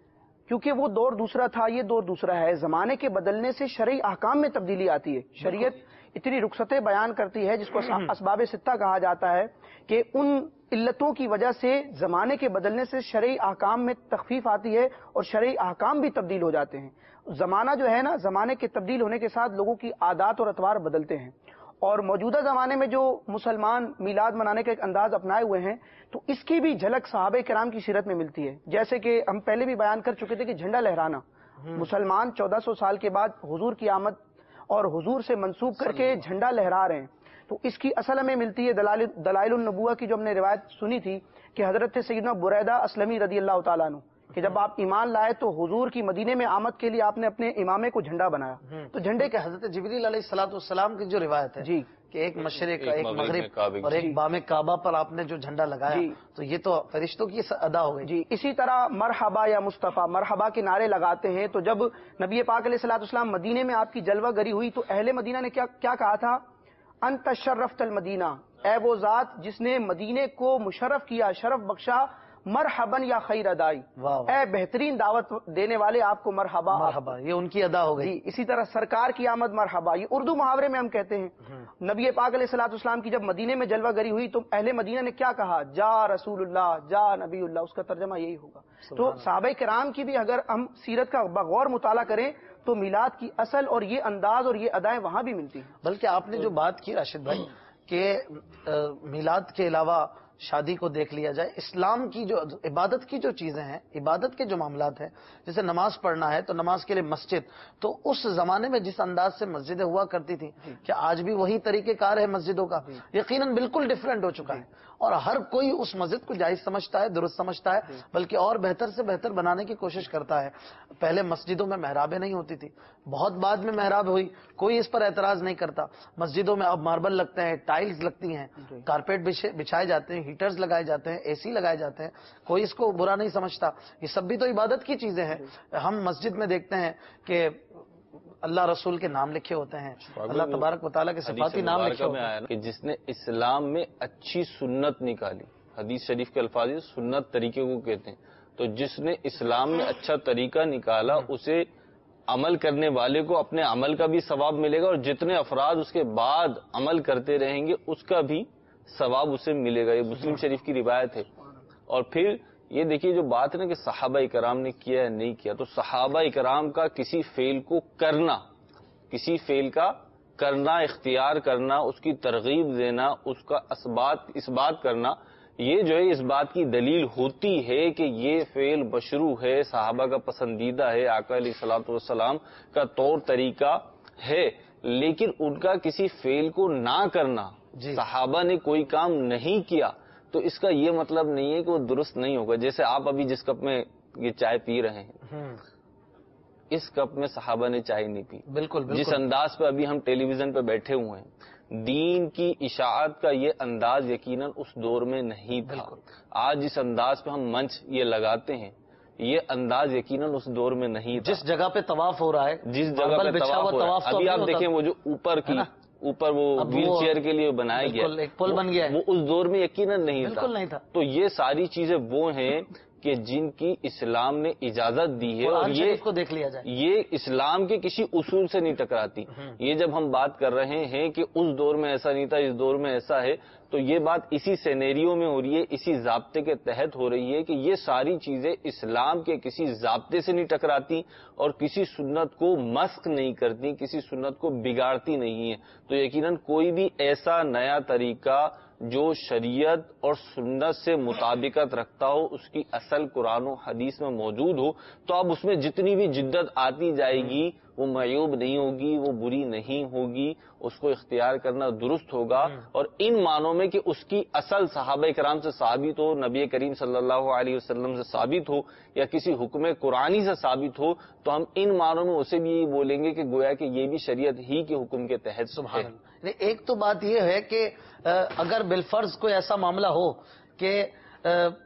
کیونکہ وہ دور دوسرا تھا، یہ دور دوسرا ہے. زمانے کے بدلنے سے شرعی احکام میں تبدیلی آتی ہے. شریعت اتنی رخصتیں بیان کرتی ہے جس کو اسباب ستہ کہا جاتا ہے کہ ان علتوں کی وجہ سے زمانے کے بدلنے سے شرعی احکام میں تخفیف آتی ہے اور شرعی احکام بھی تبدیل ہو جاتے ہیں. زمانہ جو ہے نا، زمانے کے تبدیل ہونے کے ساتھ لوگوں کی عادات اور اطوار بدلتے ہیں. اور موجودہ زمانے میں جو مسلمان میلاد منانے کا ایک انداز اپنائے ہوئے ہیں تو اس کی بھی جھلک صحابہ کرام کی سیرت میں ملتی ہے. جیسے کہ ہم پہلے بھی بیان کر چکے تھے کہ جھنڈا لہرانا، مسلمان چودہ سو سال کے بعد حضور کی آمد اور حضور سے منسوب کر کے جھنڈا لہرا رہے ہیں. تو اس کی اصل ہمیں ملتی ہے دلائل دلائل النبوہ کی جو ہم نے روایت سنی تھی کہ حضرت سیدنا بریدہ اسلمی رضی اللہ تعالیٰ عنہ کہ جب آپ ایمان لائے تو حضور کی مدینے میں آمد کے لیے آپ نے اپنے امامے کو جھنڈا بنایا. تو جھنڈے کے حضرت جبریل علیہ الصلوۃ والسلام کی جو روایت ہے جی کہ ایک مشرق ایک مغرب اور ایک بام کعبہ پر آپ نے جو جھنڈا لگایا تو یہ تو فرشتوں کی ادا ہو گئی. جی اسی طرح مرحبا یا مصطفیٰ، مرحبا کے نعرے لگاتے ہیں. تو جب نبی پاک علیہ الصلوۃ والسلام مدینے میں آپ کی جلوہ گری ہوئی تو اہل مدینہ نے کیا کیا کہا تھا؟ انت شرفت المدینہ، اے وہ ذات جس نے مدینے کو مشرف کیا، شرف بخشا. مرحباً یا خیر ادائی، اے بہترین دعوت دینے والے آپ کو مرحبا مرحبا، یہ ان کی ادا ہو گئی. جی اسی طرح سرکار کی آمد مرحبا، یہ اردو محاورے میں ہم کہتے ہیں. نبی پاک علیہ الصلوۃ والسلام کی جب مدینے میں جلوہ گری ہوئی تو اہل مدینہ نے کیا کہا؟ جا رسول اللہ، جا نبی اللہ. اس کا ترجمہ یہی ہوگا. تو صحابہ کرام کی بھی اگر ہم سیرت کا بغور مطالعہ کریں تو میلاد کی اصل اور یہ انداز اور یہ ادائیں وہاں بھی ملتی ہیں. بلکہ آپ نے جو بات کی راشد بھائی کہ میلاد کے علاوہ شادی کو دیکھ لیا جائے، اسلام کی جو عبادت کی جو چیزیں ہیں، عبادت کے جو معاملات ہیں، جیسے نماز پڑھنا ہے تو نماز کے لیے مسجد، تو اس زمانے میں جس انداز سے مسجدیں ہوا کرتی تھی کیا آج بھی وہی طریقہ کار ہے مسجدوں کا؟ یقیناً بالکل ڈیفرنٹ ہو چکا ہے. اور ہر کوئی اس مسجد کو جائز سمجھتا ہے، درست سمجھتا ہے، بلکہ اور بہتر سے بہتر بنانے کی کوشش کرتا ہے. پہلے مسجدوں میں محرابیں نہیں ہوتی تھی، بہت بعد میں محراب ہوئی، کوئی اس پر اعتراض نہیں کرتا. مسجدوں میں اب ماربل لگتے ہیں، ٹائلز لگتی ہیں، کارپیٹ بچھائے جاتے ہیں، ہیٹرز لگائے جاتے ہیں، اے سی لگائے جاتے ہیں، کوئی اس کو برا نہیں سمجھتا. یہ سب بھی تو عبادت کی چیزیں ہیں. ہم مسجد میں دیکھتے ہیں کہ اللہ رسول کے نام لکھے ہوتے ہیں، اللہ تبارک و تعالیٰ کے صفاتی نام لکھے ہوتے ہیں. کہ جس نے اسلام میں اچھی سنت نکالی، حدیث شریف کے الفاظ سنت طریقے کو کہتے ہیں، تو جس نے اسلام میں اچھا طریقہ نکالا اسے عمل کرنے والے کو اپنے عمل کا بھی ثواب ملے گا، اور جتنے افراد اس کے بعد عمل کرتے رہیں گے اس کا بھی ثواب اسے ملے گا. یہ مسلم شریف کی روایت ہے. اور پھر یہ دیکھیے جو بات ہے نا کہ صحابہ کرام نے کیا یا نہیں کیا، تو صحابہ کرام کا کسی فعل کو کرنا، کسی فعل کا کرنا، اختیار کرنا، اس کی ترغیب دینا، اس کا اس بات کرنا، یہ جو ہے اس بات کی دلیل ہوتی ہے کہ یہ فعل مشروع ہے، صحابہ کا پسندیدہ ہے، آقا علیہ الصلوۃ والسلام کا طور طریقہ ہے. لیکن ان کا کسی فعل کو نہ کرنا، صحابہ نے کوئی کام نہیں کیا تو اس کا یہ مطلب نہیں ہے کہ وہ درست نہیں ہوگا. جیسے آپ ابھی جس کپ میں یہ چائے پی رہے ہیں، اس کپ میں صحابہ نے چائے نہیں پی. بالکل جس انداز پہ ابھی ہم ٹیلی ویژن پہ بیٹھے ہوئے ہیں، دین کی اشاعت کا یہ انداز یقیناً اس دور میں نہیں تھا. آج جس انداز پہ ہم منچ یہ لگاتے ہیں، یہ انداز یقیناً اس دور میں نہیں تھا. جس جگہ پہ طواف ہو رہا ہے، جس جگہ پہ طواف ہو رہا ہے، ابھی آپ دیکھیں وہ جو اوپر کی اوپر وہ ویل چیئر کے لیے بنایا گیا، ایک پل بن گیا، وہ اس دور میں یقیناً نہیں تھا. بالکل نہیں تھا. تو یہ ساری چیزیں وہ ہیں کہ جن کی اسلام نے اجازت دی ہے، اور یہ کو دیکھ لیا جائے، یہ اسلام کے کسی اصول سے نہیں ٹکراتی. یہ جب ہم بات کر رہے ہیں کہ اس دور میں ایسا نہیں تھا، اس دور میں ایسا ہے، تو یہ بات اسی سینیریو میں ہو رہی ہے، اسی ضابطے کے تحت ہو رہی ہے کہ یہ ساری چیزیں اسلام کے کسی ضابطے سے نہیں ٹکراتی اور کسی سنت کو مسخ نہیں کرتی، کسی سنت کو بگاڑتی نہیں ہے. تو یقیناً کوئی بھی ایسا نیا طریقہ جو شریعت اور سنت سے مطابقت رکھتا ہو، اس کی اصل قرآن و حدیث میں موجود ہو، تو اب اس میں جتنی بھی جدت آتی جائے گی وہ معیوب نہیں ہوگی، وہ بری نہیں ہوگی، اس کو اختیار کرنا درست ہوگا. اور ان معنوں میں کہ اس کی اصل صحابہ کرام سے ثابت ہو، نبی کریم صلی اللہ علیہ وسلم سے ثابت ہو، یا کسی حکم قرآنی سے ثابت ہو، تو ہم ان معنوں میں اسے بھی یہی بولیں گے کہ گویا کہ یہ بھی شریعت ہی کے حکم کے تحت. سبحان اللہ. ایک تو بات یہ ہے کہ اگر بالفرض کوئی ایسا معاملہ ہو کہ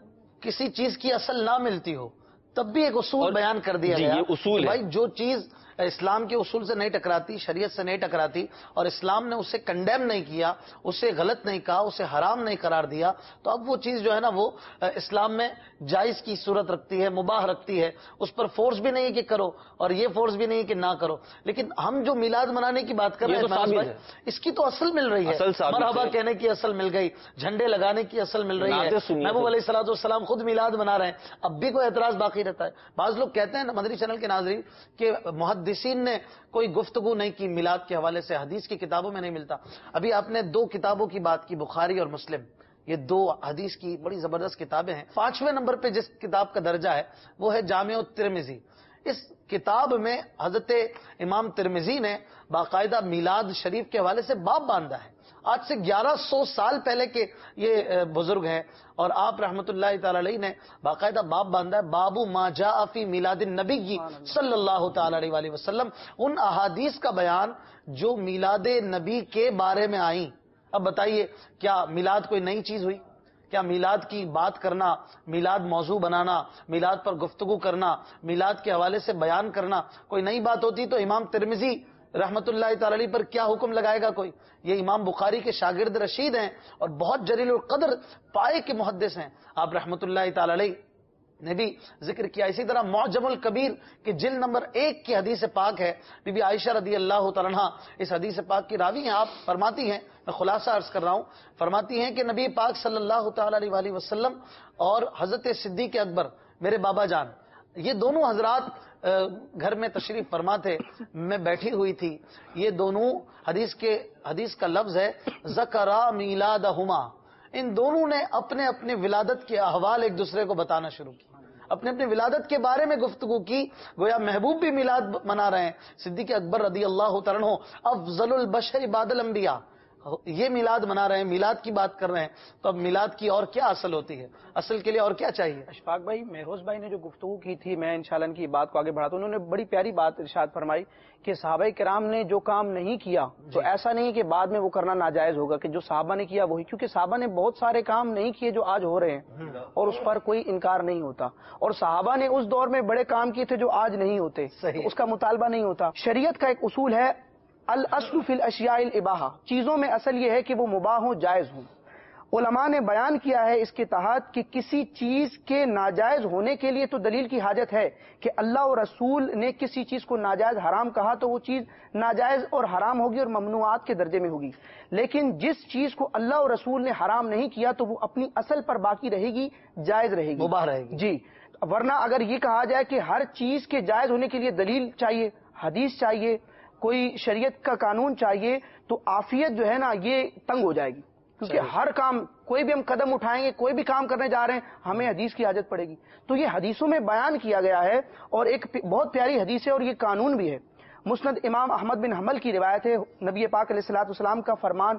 کسی چیز کی اصل نہ ملتی ہو، تب بھی ایک اصول بیان کر دیا گیا. یہ اصول بھائی جو چیز اسلام کے اصول سے نہیں ٹکراتی، شریعت سے نہیں ٹکراتی، اور اسلام نے اسے کنڈیم نہیں کیا، اسے غلط نہیں کہا، اسے حرام نہیں قرار دیا، تو اب وہ چیز جو ہے نا وہ اسلام میں جائز کی صورت رکھتی ہے، مباح رکھتی ہے، اس پر فورس بھی نہیں ہے کہ کرو اور یہ فورس بھی نہیں ہے کہ نہ کرو۔ لیکن ہم جو میلاد منانے کی بات کر رہے ہیں اس کی تو اصل مل رہی ہے، مرحبا کہنے کی اصل مل گئی، جھنڈے لگانے کی اصل مل رہی ہے، محبوب علیہ الصلوۃ والسلام خود میلاد منا رہے ہیں، اب بھی کوئی اعتراض باقی رہتا ہے۔ بعض لوگ کہتے ہیں مدنی چینل کے ناظرین کہ محدثین نے کوئی گفتگو نہیں کی میلاد کے حوالے سے، حدیث کی کتابوں میں نہیں ملتا۔ ابھی آپ نے دو کتابوں کی بات کی، بخاری اور مسلم، یہ دو حدیث کی بڑی زبردست کتابیں ہیں۔ پانچویں نمبر پہ جس کتاب کا درجہ ہے وہ ہے جامع الترمذی۔ اس کتاب میں حضرت امام ترمذی نے باقاعدہ میلاد شریف کے حوالے سے باب باندھا ہے۔ آج سے گیارہ سو سال پہلے کے یہ بزرگ ہیں، اور آپ رحمت اللہ تعالی علیہ نے باقاعدہ باب باندھا ہے، بابو ما جاء فی میلاد النبی صلی اللہ تعالی علیہ وآلہ وسلم، ان احادیث کا بیان جو میلاد نبی کے بارے میں آئیں۔ اب بتائیے کیا میلاد کوئی نئی چیز ہوئی؟ کیا میلاد کی بات کرنا، میلاد موضوع بنانا، میلاد پر گفتگو کرنا، میلاد کے حوالے سے بیان کرنا کوئی نئی بات ہوتی تو امام ترمذی رحمت اللہ تعالی علیہ پر کیا حکم لگائے گا کوئی؟ یہ امام بخاری کے شاگرد رشید ہیں اور بہت جلیل القدر پائے کے محدث ہیں۔ آپ رحمت اللہ تعالی علیہ نے بھی ذکر کیا۔ اسی طرح معجم الکبیر کے جلد نمبر ایک کی حدیث پاک ہے، بی بی عائشہ رضی اللہ تعالی عنہا اس حدیث پاک کی راوی ہیں۔ آپ فرماتی ہیں، میں خلاصہ عرض کر رہا ہوں، فرماتی ہیں کہ نبی پاک صلی اللہ تعالی علیہ وآلہ وسلم اور حضرت صدیق اکبر میرے بابا جان، یہ دونوں حضرات گھر میں تشریف فرما تھے، میں بیٹھی ہوئی تھی، یہ دونوں حدیث کے حدیث کا لفظ ہے ذکرا میلادہما، ان دونوں نے اپنے اپنے ولادت کے احوال ایک دوسرے کو بتانا شروع کیا، اپنے اپنے ولادت کے بارے میں گفتگو کی، گویا محبوب بھی میلاد منا رہے ہیں، صدیق اکبر رضی اللہ تعالیٰ عنہ افضل البشر بعد الانبیاء یہ میلاد منا رہے ہیں، میلاد کی بات کر رہے ہیں، تو اب میلاد کی اور کیا اصل ہوتی ہے؟ اصل کے لیے اور کیا چاہیے؟ اشفاق بھائی، مہروز بھائی نے جو گفتگو کی تھی، میں انشاءاللہ ان کی بات کو آگے بڑھاتا ہوں۔ انہوں نے بڑی پیاری بات ارشاد فرمائی کہ صحابہ کرام نے جو کام نہیں کیا تو ایسا نہیں کہ بعد میں وہ کرنا ناجائز ہوگا، کہ جو صحابہ نے کیا وہی، کیونکہ صحابہ نے بہت سارے کام نہیں کیے جو آج ہو رہے ہیں اور اس پر کوئی انکار نہیں ہوتا، اور صحابہ نے اس دور میں بڑے کام کیے تھے جو آج نہیں ہوتے، اس کا مطالبہ نہیں ہوتا۔ شریعت کا ایک اصول ہے الاصل فی الاشیاء الاباحہ، چیزوں میں اصل یہ ہے کہ وہ مباح ہوں، جائز ہوں۔ علماء نے بیان کیا ہے اس کے تحت کہ کسی چیز کے ناجائز ہونے کے لیے تو دلیل کی حاجت ہے کہ اللہ اور رسول نے کسی چیز کو ناجائز حرام کہا تو وہ چیز ناجائز اور حرام ہوگی اور ممنوعات کے درجے میں ہوگی، لیکن جس چیز کو اللہ اور رسول نے حرام نہیں کیا تو وہ اپنی اصل پر باقی رہے گی، جائز رہے گی، مباح رہے گی۔ جی، ورنہ اگر یہ کہا جائے کہ ہر چیز کے جائز ہونے کے لیے دلیل چاہیے، حدیث چاہیے، کوئی شریعت کا قانون چاہیے، تو عافیت جو ہے نا یہ تنگ ہو جائے گی، کیونکہ ہر کام، کوئی بھی ہم قدم اٹھائیں گے، کوئی بھی کام کرنے جا رہے ہیں، ہمیں حدیث کی حاجت پڑے گی۔ تو یہ حدیثوں میں بیان کیا گیا ہے، اور ایک بہت پیاری حدیث ہے اور یہ قانون بھی ہے۔ مسند امام احمد بن حنبل کی روایت ہے، نبی پاک علیہ الصلوۃ والسلام کا فرمان،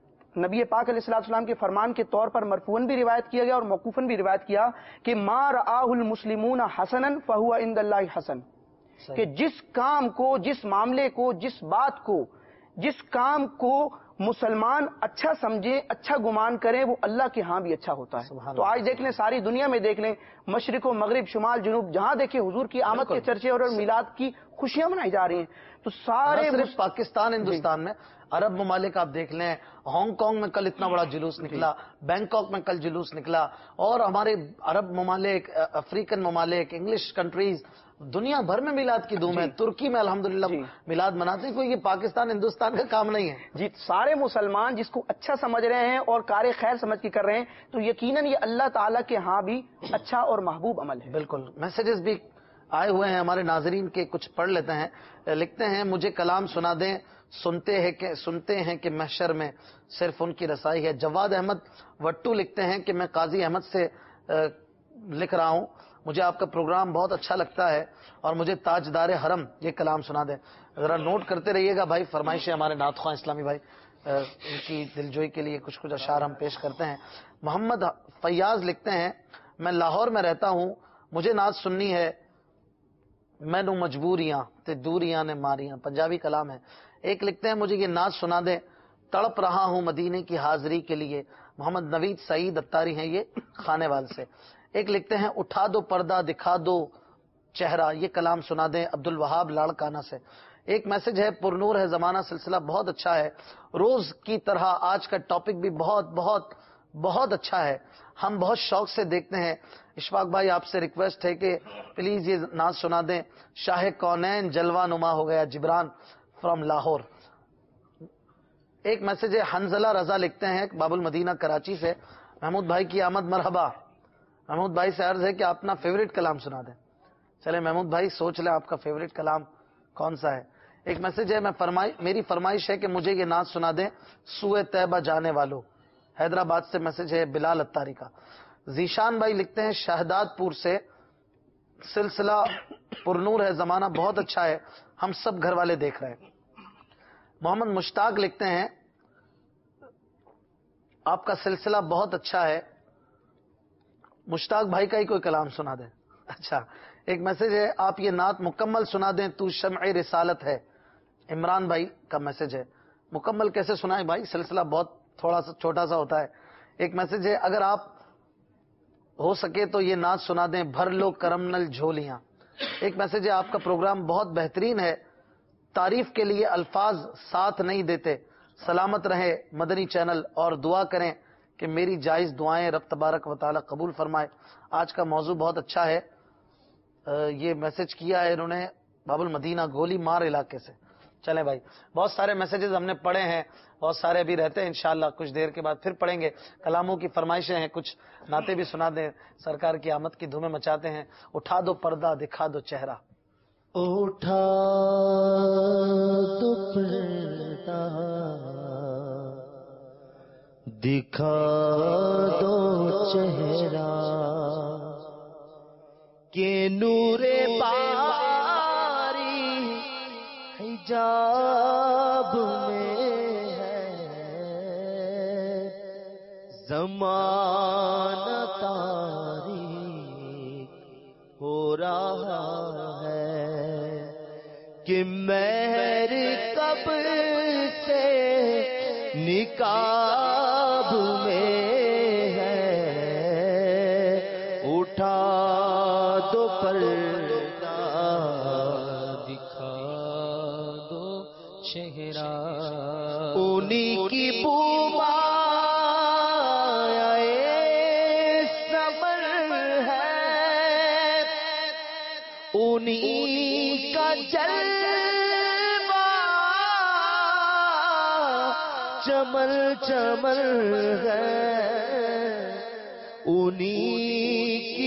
نبی پاک علیہ الصلوۃ والسلام کے فرمان کے طور پر مرفوعاً بھی روایت کیا گیا اور موقوفاً بھی روایت کیا کہ ما رآہ المسلمون حسنا فہو عند اللہ حسن، کہ جس کام کو، جس معاملے کو، جس بات کو، جس کام کو مسلمان اچھا سمجھے، اچھا گمان کریں، وہ اللہ کے ہاں بھی اچھا ہوتا ہے۔ تو آج دیکھ لیں، ساری دنیا میں دیکھ لیں، مشرق و مغرب، شمال جنوب، جہاں دیکھیں حضور کی آمد کے چرچے اور میلاد کی خوشیاں منائی جا رہی ہیں۔ تو سارے صرف پاکستان، ہندوستان میں، عرب ممالک آپ دیکھ لیں، ہانگ کانگ میں کل اتنا بڑا جلوس نکلا، بینکاک میں کل جلوس نکلا، اور ہمارے عرب ممالک، افریقن ممالک، انگلش کنٹریز، دنیا بھر میں میلاد کی دھوم ہے۔ ترکی میں الحمدللہ میلاد مناتے ہیں، کوئی یہ پاکستان ہندوستان کا کام نہیں ہے۔ جی، سارے مسلمان جس کو اچھا سمجھ رہے ہیں اور کار خیر سمجھ کے کر رہے ہیں، تو یقیناً یہ اللہ تعالیٰ کے ہاں بھی اچھا اور محبوب عمل ہے۔ بالکل۔ میسیجز بھی آئے ہوئے ہیں ہمارے ناظرین کے، کچھ پڑھ لیتے ہیں۔ لکھتے ہیں، مجھے کلام سنا دیں، سنتے ہیں کہ سنتے ہیں کہ محشر میں صرف ان کی رسائی ہے۔ جواد احمد وٹو لکھتے ہیں کہ میں قاضی احمد سے لکھ رہا ہوں، مجھے آپ کا پروگرام بہت اچھا لگتا ہے اور مجھے تاجدار حرم یہ کلام سنا دیں۔ ذرا نوٹ کرتے رہیے گا بھائی، فرمائشیں ہمارے نعت خواں اسلامی بھائی، ان کی دلجوئی کے لیے کچھ کچھ اشعار ہم پیش کرتے ہیں۔ محمد فیاض لکھتے ہیں، میں لاہور میں رہتا ہوں، مجھے نعت سننی ہے، میں نو مجبوریاں تے دوریاں نے ماریاں، پنجابی کلام ہے۔ ایک لکھتے ہیں، مجھے یہ نعت سنا دیں، تڑپ رہا ہوں مدینے کی حاضری کے لیے، محمد نوید سعید اتاری ہیں یہ، خانے وال سے۔ ایک لکھتے ہیں، اٹھا دو پردہ دکھا دو چہرہ، یہ کلام سنا دیں عبد الوہاب لاڑکانہ سے۔ ایک میسج ہے، پرنور ہے زمانہ سلسلہ بہت اچھا ہے، روز کی طرح آج کا ٹاپک بھی بہت بہت بہت اچھا ہے، ہم بہت شوق سے دیکھتے ہیں۔ اشفاق بھائی آپ سے ریکویسٹ ہے کہ پلیز یہ نعت سنا دیں، شاہ کونین جلوہ نما ہو گیا، جبران فرام لاہور۔ ایک میسج ہے، حنزلہ رضا لکھتے ہیں باب المدینہ کراچی سے، محمود بھائی کی آمد مرحبا۔ محمود بھائی سے عرض ہے کہ آپ اپنا فیوریٹ کلام سنا دیں۔ چلے محمود بھائی سوچ لیں آپ کا فیوریٹ کلام کون سا ہے۔ ایک میسج ہے، میں فرمائی میری فرمائش ہے کہ مجھے یہ نعت سنا دیں، سوئے طیبہ جانے والو۔ حیدرآباد سے میسج ہے بلال اتاری کا۔ ذیشان بھائی لکھتے ہیں شہداد پور سے، سلسلہ پرنور ہے زمانہ بہت اچھا ہے، ہم سب گھر والے دیکھ رہے ہیں۔ محمد مشتاق لکھتے ہیں آپ کا سلسلہ بہت اچھا ہے، مشتاق بھائی کا ہی کوئی کلام سنا دیں۔ اچھا، ایک میسج ہے، آپ یہ نعت مکمل سنا دیں، تو شمع رسالت ہے، عمران بھائی کا میسج ہے۔ مکمل کیسے سنائیں بھائی، سلسلہ بہت تھوڑا سا چھوٹا سا ہوتا ہے۔ ایک میسج ہے، اگر آپ ہو سکے تو یہ نعت سنا دیں، بھر لو کرم نل جھولیاں۔ ایک میسج ہے، آپ کا پروگرام بہت بہترین ہے، تعریف کے لیے الفاظ ساتھ نہیں دیتے، سلامت رہے مدنی چینل، اور دعا کریں کہ میری جائز دعائیں رب تبارک و تعالی قبول فرمائے۔ آج کا موضوع بہت اچھا ہے۔ یہ میسج کیا ہے انہوں نے باب المدینہ گولی مار علاقے سے۔ چلیں بھائی، بہت سارے میسیجز ہم نے پڑھے ہیں، بہت سارے ابھی رہتے ہیں، انشاءاللہ کچھ دیر کے بعد پھر پڑھیں گے۔ کلاموں کی فرمائشیں ہیں، کچھ نعتیں بھی سنا دیں، سرکار کی آمد کی دھومیں مچاتے ہیں۔ اٹھا دو پردہ دکھا دو چہرہ، اٹھا دو پردہ دکھا دو چہرہ، کہ نور باری حجاب میں ہے، زمانہ تاریک ہو رہا ہے، کہ مہر کب سے نقاب میں ہے، اٹھا دو پردہ دکھا دو چہرہ، انہی کی بومائے سمر ہے، انہی کا جلوہ چمن چمن ہے، انہی کی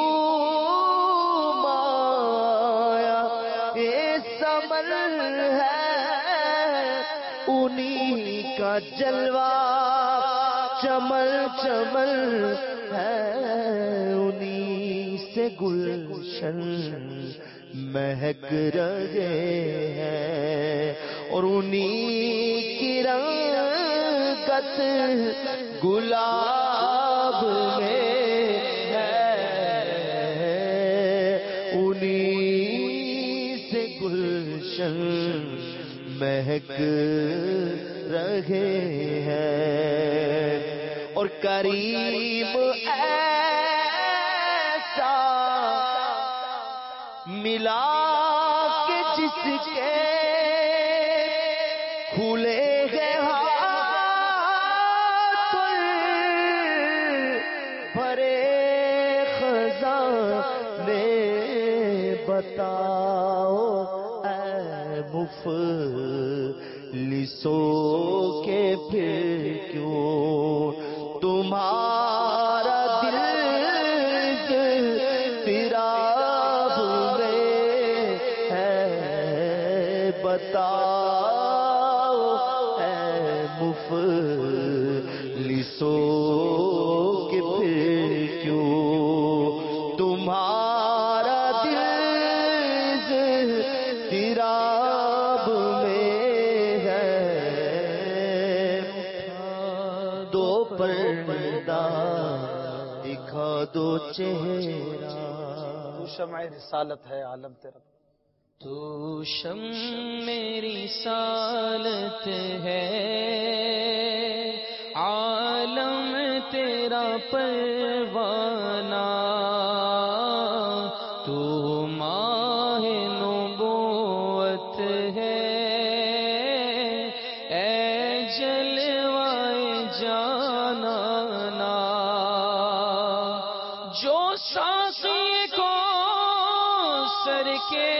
بومایا یہ سمر ہے، انہی کا جلوہ چمن چمن ہے، انہی سے گلشن مہک رہے ہیں، اور انہی کی رنگت گلاب میں ہے، انہی سے گلشن مہک رہے ہیں، اور کریم ایسا ملا کہ جس کے کھلے گئے ہاتھ بھرے خزانے، بتاؤ اے مفلسوں کے پھر کیوں تمہارا دل اضطراب میں ہے، بتاؤ اے مفلسوں کے پھر کیوں تمہارا دل اضطراب میں ہے، دو پردہ دکھا دو چہرہ، تو شمع رسالت ہے عالم تیرا، تو شمع میری رسالت ہے عالم تیرا پروانہ، تو ساقی کو سر کے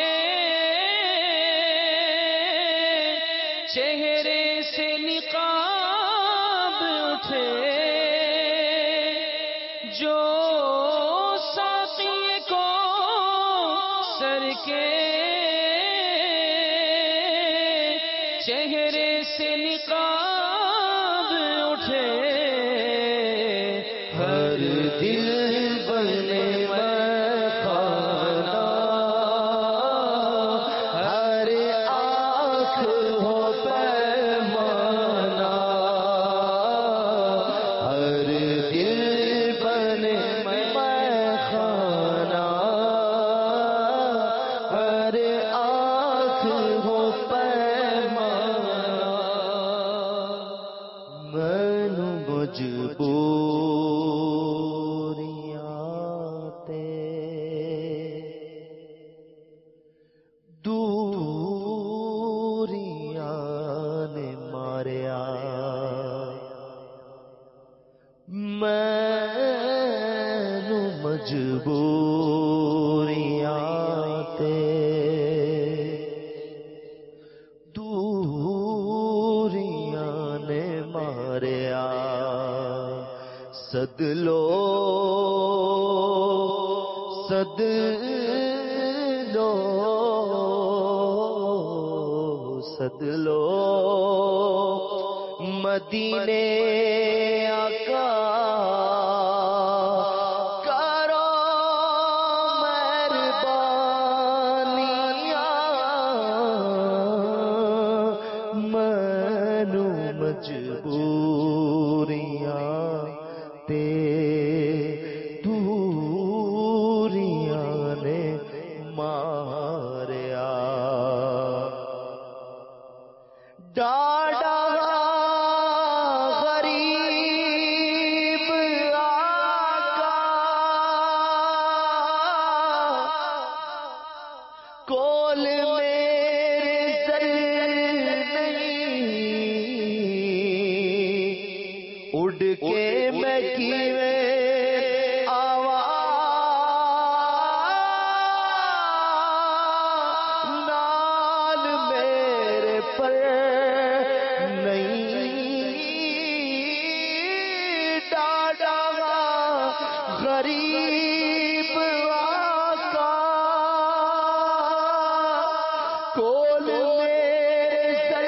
چہرے سے نقاب اٹھے، جو ساقی کو سر کے چہرے سے نقاب اٹھے، ہر دل بنے مخانہ، ہر آنکھ ہو پیمانہ، ہر دل بنے مخانہ، ہر آنکھ ہو پیمانہ، مینوں مجبور سد لو سد لو سد لو مدینے آقا، کرو مہربانیاں، مینوں مجبوریاں تے دوریاں نے ماریا، ڈاڈا غریب آقا، کول میرے سر نہیں، اڑ کے میں کیویں آوا، نال میرے پر نہیں، ڈاڈا غریب آقا، کول میرے سر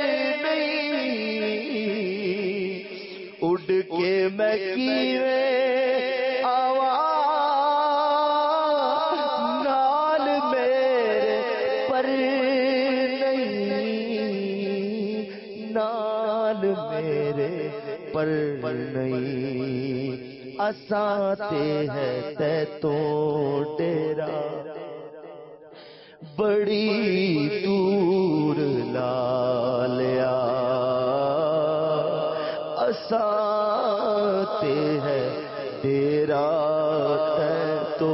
نہیں، اڑ کے میں کیویں آوا، نال میرے پر نہیں، نال میرے پر نہیں، اساں تے ہے تے تو ڈیرا بڑی دور لا لیا، اساں تے ہے ڈیرا تے تو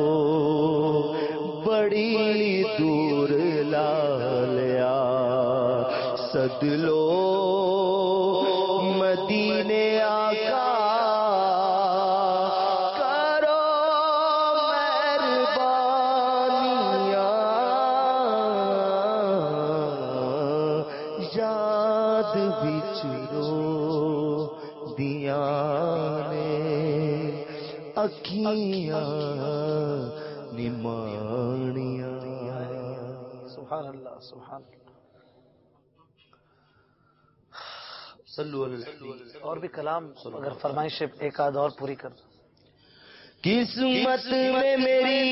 بڑی دور لا لیا، سد لو مدینے آقا، کرو مہربانیاں، یاد وچ رو دیاں نے اکھیاں نمانیاں، سبحان اللہ سبحان اللہ۔ صلو علی الحبیب۔ اور بھی کلام اگر فرمائش ایک آدھ اور پوری کر۔ قسمت میں میری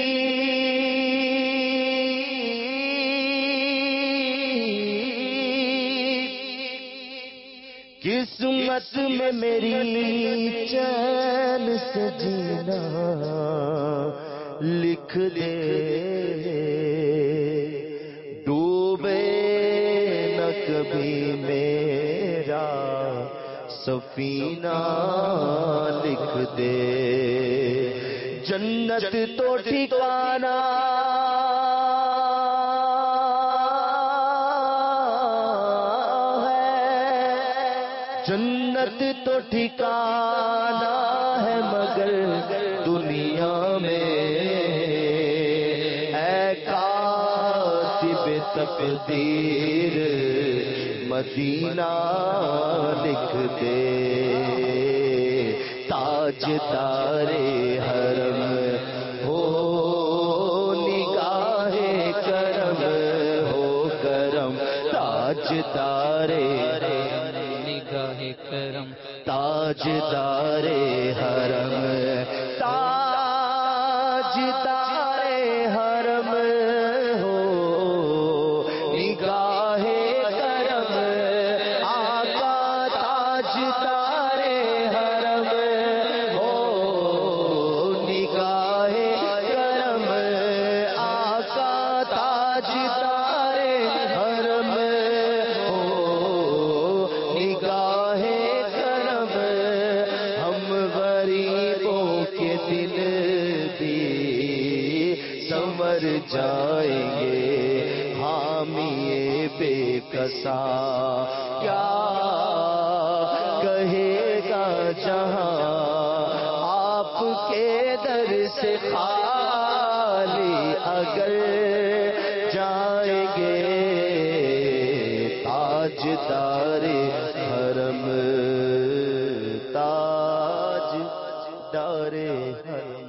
قسمت میں میری چین سے جینا لکھ دے، ڈوبے نہ کبھی میرا سفینہ لکھ دے، جنت تو ٹھکانہ جنت تو ٹھکانہ ہے، مگر دنیا دنیا میں اے کاتب تقدیر مدینہ لکھ دے تاجدار حرم ہو نگاہ کرم ہو کرم تاجدار نگاہ کرم تاجدار حرم تاجدار حرم ہو نگاہ کرم آقا تاجدار حرم ہو نگاہ کرم آقا تاجدار حرم ہو نگاہ کرم ہم غریبوں کے دل بھی سنور جائیں گے حامی بے کسا کیا کہے گا جہاں آپ کے در سے خالی اگر جائیں گے تاجدار حرم تاجدار حرم.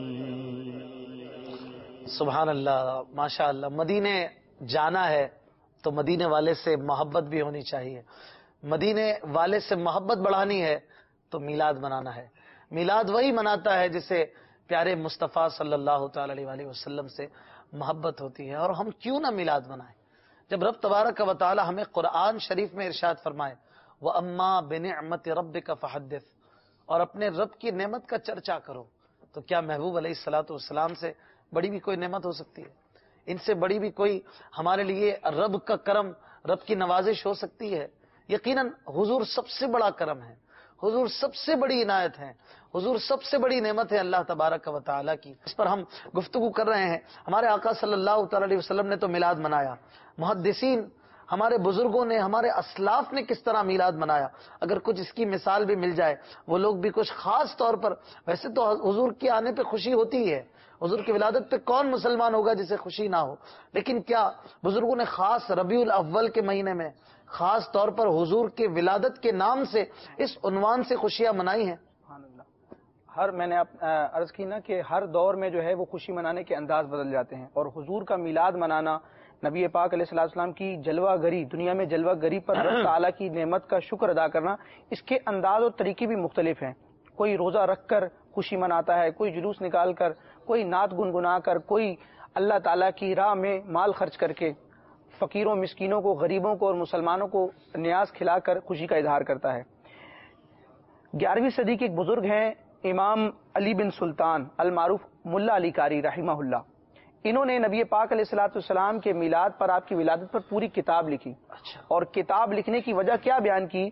سبحان اللہ، ماشاء اللہ. مدینے جانا ہے تو مدینے والے سے محبت بھی ہونی چاہیے. مدینے والے سے محبت بڑھانی ہے تو میلاد منانا ہے. میلاد وہی مناتا ہے جسے پیارے مصطفیٰ صلی اللہ تعالی علیہ وسلم سے محبت ہوتی ہے. اور ہم کیوں نہ میلاد منائیں جب رب تبارک و تعالی ہمیں قرآن شریف میں ارشاد فرمائے وَأَمَّا بِنِعْمَةِ رَبِّكَ فَحَدِّثْ، اور اپنے رب کی نعمت کا چرچا کرو. تو کیا محبوب علیہ الصلوۃ والسلام سے بڑی بھی کوئی نعمت ہو سکتی ہے؟ ان سے بڑی بھی کوئی ہمارے لیے رب کا کرم، رب کی نوازش ہو سکتی ہے؟ یقیناً حضور سب سے بڑا کرم ہے، حضور سب سے بڑی عنایت ہے، حضور سب سے بڑی نعمت ہے اللہ تبارک و تعالیٰ کی. اس پر ہم گفتگو کر رہے ہیں. ہمارے آقا صلی اللہ تعالی علیہ وسلم نے تو میلاد منایا، محدثین ہمارے بزرگوں نے، ہمارے اسلاف نے کس طرح میلاد منایا. اگر کچھ اس کی مثال بھی مل جائے، وہ لوگ بھی کچھ خاص طور پر، ویسے تو حضور کے آنے پہ خوشی ہوتی ہے، حضور کی ولادت پہ کون مسلمان ہوگا جسے خوشی نہ ہو، لیکن کیا بزرگوں نے خاص ربیع الاول کے مہینے میں خاص طور پر حضور کے ولادت کے نام سے اس عنوان سے خوشیاں منائی ہیں؟ سبحان اللہ. ہر میں نے عرض کی نا کہ ہر دور میں جو ہے وہ خوشی منانے کے انداز بدل جاتے ہیں، اور حضور کا میلاد منانا، نبی پاک علیہ الصلوۃ والسلام کی جلوہ گری، دنیا میں جلوہ گری پر رب تعالیٰ کی نعمت کا شکر ادا کرنا، اس کے انداز اور طریقے بھی مختلف ہیں. کوئی روزہ رکھ کر خوشی مناتا ہے، کوئی جلوس نکال کر، کوئی نعت گنگنا کر، کوئی اللہ تعالیٰ کی راہ میں مال خرچ کر کے فقیروں، مسکینوں کو، غریبوں کو اور مسلمانوں کو نیاز کھلا کر خوشی کا اظہار کرتا ہے. گیارہویں صدی کے ایک بزرگ ہیں امام علی بن سلطان المعروف ملا علی قاری رحمہ اللہ. انہوں نے نبی پاک علیہ الصلوۃ والسلام کے میلاد پر، آپ کی ولادت پر پوری کتاب لکھی. اور کتاب لکھنے کی وجہ کیا بیان کی؟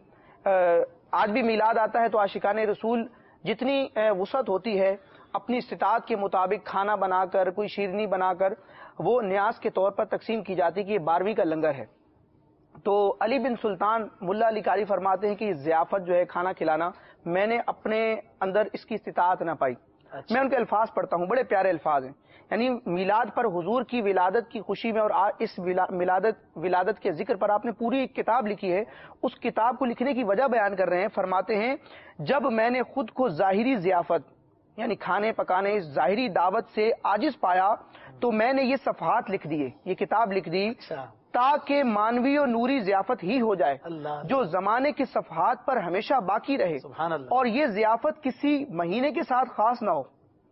آج بھی میلاد آتا ہے تو عاشقان رسول جتنی وسعت ہوتی ہے اپنی استطاعت کے مطابق کھانا بنا کر، کوئی شیرنی بنا کر وہ نیاز کے طور پر تقسیم کی جاتی کہ یہ بارہویں کا لنگر ہے. تو علی بن سلطان ملا علی قاری فرماتے ہیں کہ یہ ضیافت جو ہے، کھانا کھلانا، میں نے اپنے اندر اس کی استطاعت نہ پائی. اچھا. میں ان کے الفاظ پڑھتا ہوں، بڑے پیارے الفاظ ہیں. یعنی میلاد پر حضور کی ولادت کی خوشی میں اور اس ولادت ولادت کے ذکر پر آپ نے پوری ایک کتاب لکھی ہے. اس کتاب کو لکھنے کی وجہ بیان کر رہے ہیں. فرماتے ہیں جب میں نے خود کو ظاہری ضیافت یعنی کھانے پکانے، اس ظاہری دعوت سے عاجز پایا تو میں نے یہ صفحات لکھ دیے، یہ کتاب لکھ دی تاکہ مانوی و نوری ضیافت ہی ہو جائے جو زمانے کے صفحات پر ہمیشہ باقی رہے، اور یہ ضیافت کسی مہینے کے ساتھ خاص نہ ہو.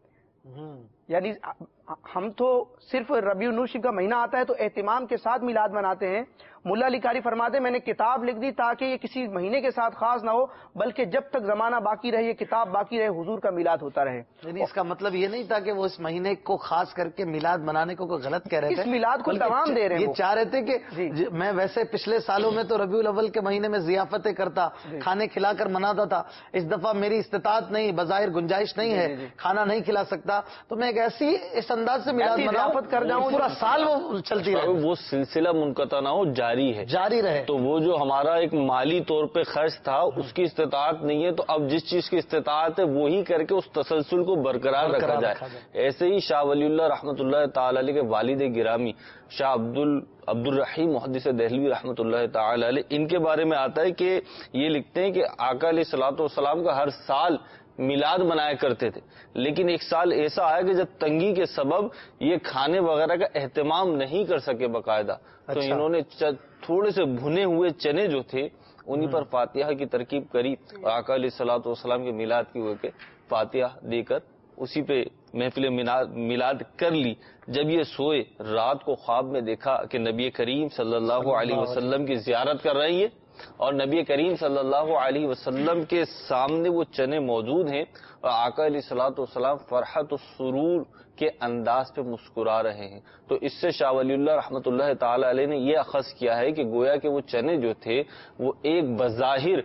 یعنی ہم تو صرف ربیع النور کا مہینہ آتا ہے تو اہتمام کے ساتھ میلاد مناتے ہیں. ملا علی قاری فرماتے ہیں میں نے کتاب لکھ دی تاکہ یہ کسی مہینے کے ساتھ خاص نہ ہو، بلکہ جب تک زمانہ باقی رہے، یہ کتاب باقی رہے، حضور کا میلاد ہوتا رہے. یعنی اس کا مطلب یہ نہیں تھا کہ وہ اس مہینے کو خاص کر کے میلاد منانے کو کوئی غلط کہہ رہے تھے، اس میلاد کو دوام دے رہے ہیں. یہ چاہ رہے تھے کہ میں ویسے پچھلے سالوں میں تو ربیع الاول کے مہینے میں ضیافتیں کرتا، کھانے کھلا کر مناتا تھا، اس دفعہ میری استطاعت نہیں، بظاہر گنجائش نہیں ہے، کھانا نہیں کھلا سکتا، تو میں ایک ایسی اس انداز سے میلاد منافت کر جاؤں پورا سال وہ چلتی رہے، وہ سلسلہ منقطع نہ ہو، جاری جاری ہے جاری رہے. تو وہ جو ہمارا ایک مالی طور پہ خرچ تھا اس کی استطاعت نہیں ہے، تو اب جس چیز کی استطاعت ہے وہی کر کے اس تسلسل کو برقرار رکھا جائے. ایسے ہی شاہ ولی اللہ رحمۃ اللہ تعالی علیہ کے والد گرامی شاہ عبد عبد الرحیم محدث دہلوی رحمۃ اللہ تعالی علیہ، ان کے بارے میں آتا ہے کہ یہ لکھتے ہیں کہ آقا علیہ الصلوۃ والسلام کا ہر سال میلاد منایا کرتے تھے، لیکن ایک سال ایسا آیا کہ جب تنگی کے سبب یہ کھانے وغیرہ کا اہتمام نہیں کر سکے باقاعدہ، تو انہوں نے تھوڑے سے بھنے ہوئے چنے جو تھے انہی پر فاتحہ کی ترکیب کری اور آقا علیہ الصلوۃ والسلام کے میلاد کی ہوئے کہ فاتحہ دے کر اسی پہ محفل میلاد کر لی. جب یہ سوئے رات کو خواب میں دیکھا کہ نبی کریم صلی اللہ علیہ وسلم کی زیارت کر رہی ہے اور نبی کریم صلی اللہ علیہ وسلم کے سامنے وہ چنے موجود ہیں اور آقا علیہ الصلوۃ والسلام فرحت و سرور کے انداز پہ مسکرا رہے ہیں. تو اس سے شاہ ولی اللہ رحمۃ اللہ تعالی علیہ نے یہ اخذ کیا ہے کہ گویا کہ وہ چنے جو تھے وہ ایک بظاہر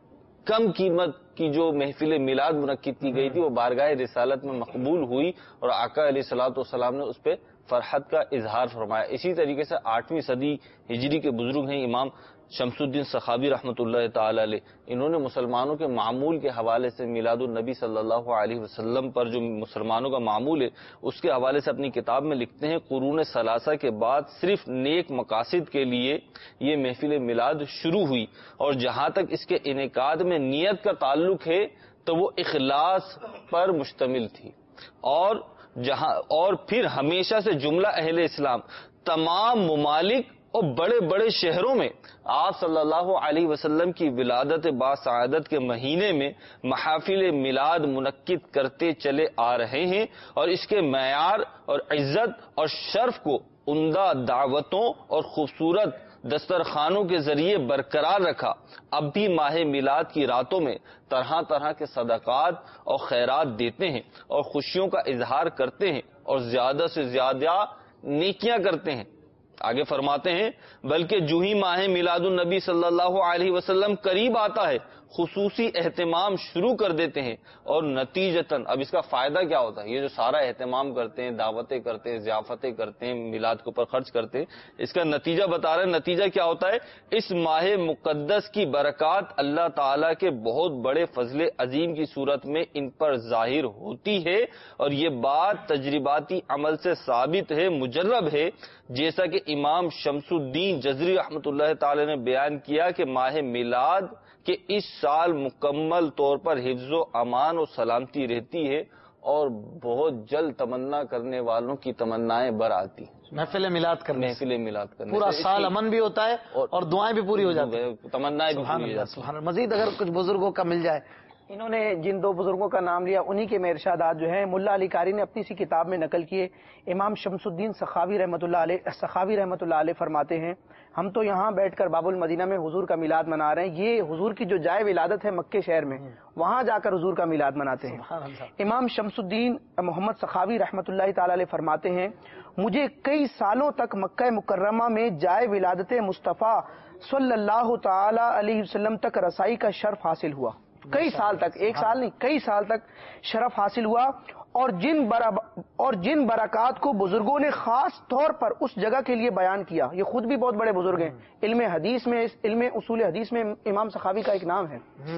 کم قیمت کی جو محفل میلاد منعقد کی گئی تھی وہ بارگاہ رسالت میں مقبول ہوئی اور آقا علیہ الصلوۃ والسلام نے اس پہ فرحت کا اظہار فرمایا. اسی طریقے سے آٹھویں صدی ہجری کے بزرگ ہیں امام شمس الدین سخاوی رحمۃ اللہ تعالی علیہ، انہوں نے مسلمانوں کے معمول کے حوالے سے میلاد النبی صلی اللہ علیہ وسلم پر جو مسلمانوں کا معمول ہے اس کے حوالے سے اپنی کتاب میں لکھتے ہیں قرون ثلاثہ کے بعد صرف نیک مقاصد کے لیے یہ محفل میلاد شروع ہوئی اور جہاں تک اس کے انعقاد میں نیت کا تعلق ہے تو وہ اخلاص پر مشتمل تھی اور جہاں اور پھر ہمیشہ سے جملہ اہل اسلام تمام ممالک اور بڑے بڑے شہروں میں آپ صلی اللہ علیہ وسلم کی ولادت باسعادت کے مہینے میں محافل میلاد منعقد کرتے چلے آ رہے ہیں اور اس کے معیار اور عزت اور شرف کو عمدہ دعوتوں اور خوبصورت دسترخوانوں کے ذریعے برقرار رکھا. اب بھی ماہ میلاد کی راتوں میں طرح طرح کے صدقات اور خیرات دیتے ہیں اور خوشیوں کا اظہار کرتے ہیں اور زیادہ سے زیادہ نیکیاں کرتے ہیں. آگے فرماتے ہیں بلکہ جو ہی ماہ میلاد النبی صلی اللہ علیہ وسلم قریب آتا ہے خصوصی اہتمام شروع کر دیتے ہیں اور نتیجتاً اب اس کا فائدہ کیا ہوتا ہے؟ یہ جو سارا اہتمام کرتے ہیں، دعوتیں کرتے ہیں، ضیافتیں کرتے ہیں، میلاد کے اوپر خرچ کرتے ہیں، اس کا نتیجہ بتا رہے ہیں. نتیجہ کیا ہوتا ہے؟ اس ماہ مقدس کی برکات اللہ تعالیٰ کے بہت بڑے فضل عظیم کی صورت میں ان پر ظاہر ہوتی ہے اور یہ بات تجرباتی عمل سے ثابت ہے، مجرب ہے، جیسا کہ امام شمس الدین جزری رحمۃ اللہ تعالی نے بیان کیا کہ ماہ میلاد کہ اس سال مکمل طور پر حفظ و امان و سلامتی رہتی ہے اور بہت جلد تمنا کرنے والوں کی تمنائیں بر آتی ہیں محفل میلاد کرنے محفل میلاد کرنے پورا سال امن بھی ہوتا ہے اور دعائیں بھی پوری ہو جاتی ہیں، تمنائیں بھی پوری ہو جاتی ہیں. مزید اگر کچھ بزرگوں کا مل جائے. انہوں نے جن دو بزرگوں کا نام لیا انہی کے میں ارشادات جو ہیں ملا علی قاری نے اپنی سی کتاب میں نقل کیے. امام شمس الدین سخاوی رحمۃ اللہ علیہ سخاوی رحمۃ اللہ علیہ فرماتے ہیں ہم تو یہاں بیٹھ کر باب المدینہ میں حضور کا میلاد منا رہے ہیں، یہ حضور کی جو جائے ولادت ہے مکے شہر میں وہاں جا کر حضور کا میلاد مناتے ہیں. امام شمس الدین محمد سخاوی رحمۃ اللہ تعالی علیہ فرماتے ہیں مجھے کئی سالوں تک مکہ مکرمہ میں جائے ولادت مصطفیٰ صلی اللہ تعالی علیہ وسلم تک رسائی کا شرف حاصل ہوا. کئی سال تک، ایک سال نہیں، کئی سال تک شرف حاصل ہوا اور جن اور جن برکات کو بزرگوں نے خاص طور پر اس جگہ کے لیے بیان کیا. یہ خود بھی بہت بڑے بزرگ ہیں، علم حدیث میں علم اصول حدیث میں امام سخاوی کا ایک نام ہے.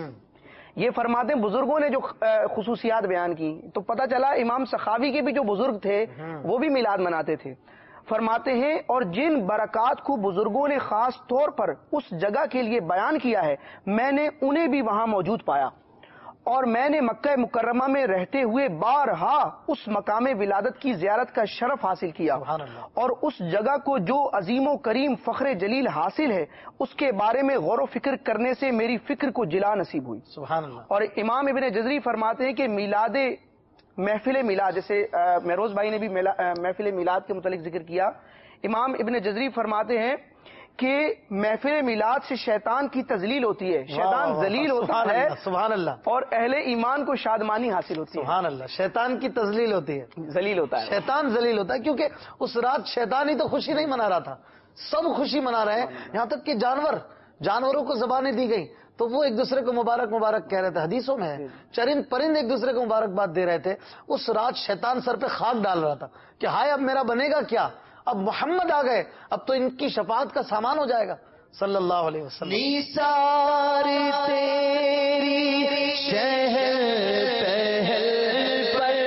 یہ فرماتے ہیں بزرگوں نے جو خصوصیات بیان کی تو پتہ چلا امام سخاوی کے بھی جو بزرگ تھے وہ بھی میلاد مناتے تھے. فرماتے ہیں اور جن برکات کو بزرگوں نے خاص طور پر اس جگہ کے لیے بیان کیا ہے میں نے انہیں بھی وہاں موجود پایا اور میں نے مکہ مکرمہ میں رہتے ہوئے بارہا اس مقام ولادت کی زیارت کا شرف حاصل کیا اور اس جگہ کو جو عظیم و کریم فخر جلیل حاصل ہے اس کے بارے میں غور و فکر کرنے سے میری فکر کو جلا نصیب ہوئی. سبحان اللہ. اور امام ابن جزری فرماتے ہیں کہ میلاد محفل میلاد، جیسے مہروز بھائی نے بھی محفل میلاد کے متعلق ذکر کیا، امام ابن جزری فرماتے ہیں کہ محفل میلاد سے شیطان کی تذلیل ہوتی ہے، شیطان ذلیل ہوتا ہے سبحان اللہ، اور اہل ایمان کو شادمانی حاصل ہوتی ہے. سبحان اللہ. شیطان کی تذلیل ہوتی ہے، ذلیل ہوتا ہے، شیطان ذلیل ہوتا ہے کیونکہ اس رات شیطان ہی تو خوشی نہیں منا رہا تھا، سب خوشی منا رہے ہیں، یہاں تک کہ جانور جانوروں کو زبانیں دی گئی تو وہ ایک دوسرے کو مبارک مبارک کہہ رہے تھے. حدیثوں میں ہے چرند پرند ایک دوسرے کو مبارکباد دے رہے تھے. اس رات شیطان سر پہ خاک ڈال رہا تھا کہ ہائے اب میرا بنے گا کیا، اب محمد آ گئے، اب تو ان کی شفاعت کا سامان ہو جائے گا صلی اللہ علیہ وسلم۔ نثار تیری شہر پہل پر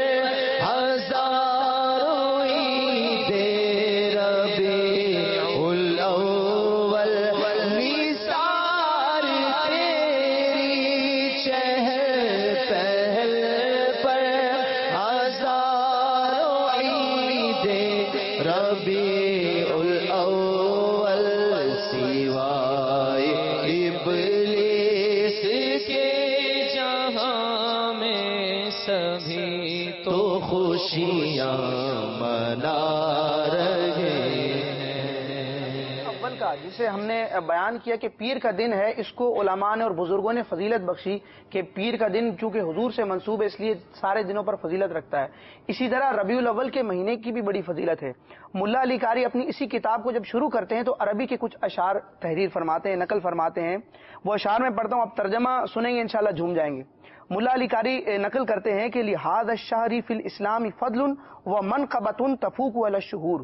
ہزاروں عید ربیع الاول، نثار تیری شہر پہل پر ہزاروں عید ربیع الاول، سوائے ابلیس کے جہاں میں سبھی تو خوشیاں منا رہے ہیں۔ اول کا جسے ہم نے بیان کیا کہ پیر کا دن ہے، اس کو علماء نے اور بزرگوں نے فضیلت بخشی کہ پیر کا دن چونکہ حضور سے منسوب ہے اس لیے سارے دنوں پر فضیلت رکھتا ہے۔ اسی طرح ربیع الاول کے مہینے کی بھی بڑی فضیلت ہے۔ ملا علی قاری اپنی اسی کتاب کو جب شروع کرتے ہیں تو عربی کے کچھ اشعار تحریر فرماتے ہیں، نقل فرماتے ہیں۔ وہ اشعار میں پڑھتا ہوں، اب ترجمہ سنیں گے انشاءاللہ جھوم جائیں گے۔ ملا علی قاری نقل کرتے ہیں کہ لہذا الشہر فی الاسلام فضل ومنقبۃ تفوق علی الشہور،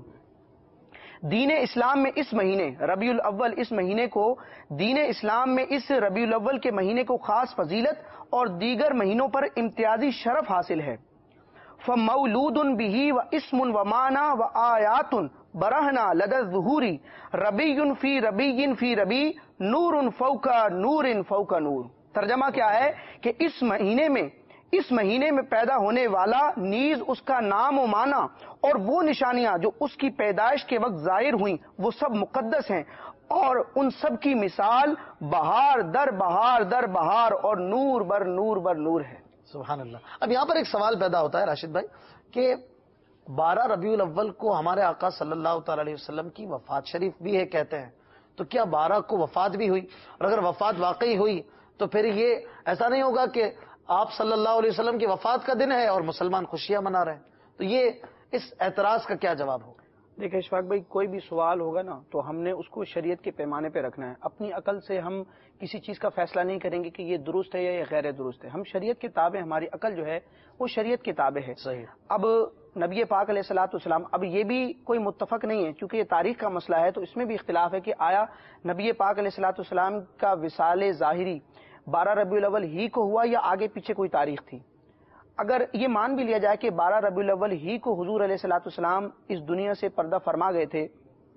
دین اسلام میں اس مہینے ربیع الاول، اس مہینے کو دین اسلام میں اس ربیع الاول کے مہینے کو خاص فضیلت اور دیگر مہینوں پر امتیازی شرف حاصل ہے۔ فمولود به واسم ومعنى وآیات برہنا لدى الظہور، ربیع فی ربیع فی ربیع، نور فوق نور فوق نور۔ ترجمہ کیا ہے کہ اس مہینے میں اس مہینے میں پیدا ہونے والا نیز اس کا نام و معنی اور وہ نشانیاں جو اس کی پیدائش کے وقت ظاہر ہوئیں وہ سب مقدس ہیں، اور ان سب کی مثال بہار در بہار در بہار اور نور بر نور بر نور ہے۔ سبحان اللہ۔ اب یہاں پر ایک سوال پیدا ہوتا ہے راشد بھائی کہ بارہ ربیع الاول کو ہمارے آقا صلی اللہ تعالی علیہ وسلم کی وفات شریف بھی ہے کہتے ہیں، تو کیا بارہ کو وفات بھی ہوئی؟ اور اگر وفات واقعی ہوئی تو پھر یہ ایسا نہیں ہوگا کہ آپ صلی اللہ علیہ وسلم کی وفات کا دن ہے اور مسلمان خوشیاں منا رہے ہیں؟ تو یہ اس اعتراض کا کیا جواب ہوگا؟ دیکھیں اشفاق بھائی، کوئی بھی سوال ہوگا نا تو ہم نے اس کو شریعت کے پیمانے پہ رکھنا ہے۔ اپنی عقل سے ہم کسی چیز کا فیصلہ نہیں کریں گے کہ یہ درست ہے یا یہ غیر درست ہے۔ ہم شریعت کے تابع، ہماری عقل جو ہے وہ شریعت کے تابع ہے۔ صحیح۔ اب نبی پاک علیہ الصلوۃ والسلام، اب یہ بھی کوئی متفق نہیں ہے چونکہ یہ تاریخ کا مسئلہ ہے، تو اس میں بھی اختلاف ہے کہ آیا نبی پاک علیہ الصلوۃ والسلام کا وصال ظاہری بارہ ربیع الاول ہی کو ہوا یا آگے پیچھے کوئی تاریخ تھی؟ اگر یہ مان بھی لیا جائے کہ بارہ ربیع الاول ہی کو حضور علیہ الصلوۃ والسلام اس دنیا سے پردہ فرما گئے تھے،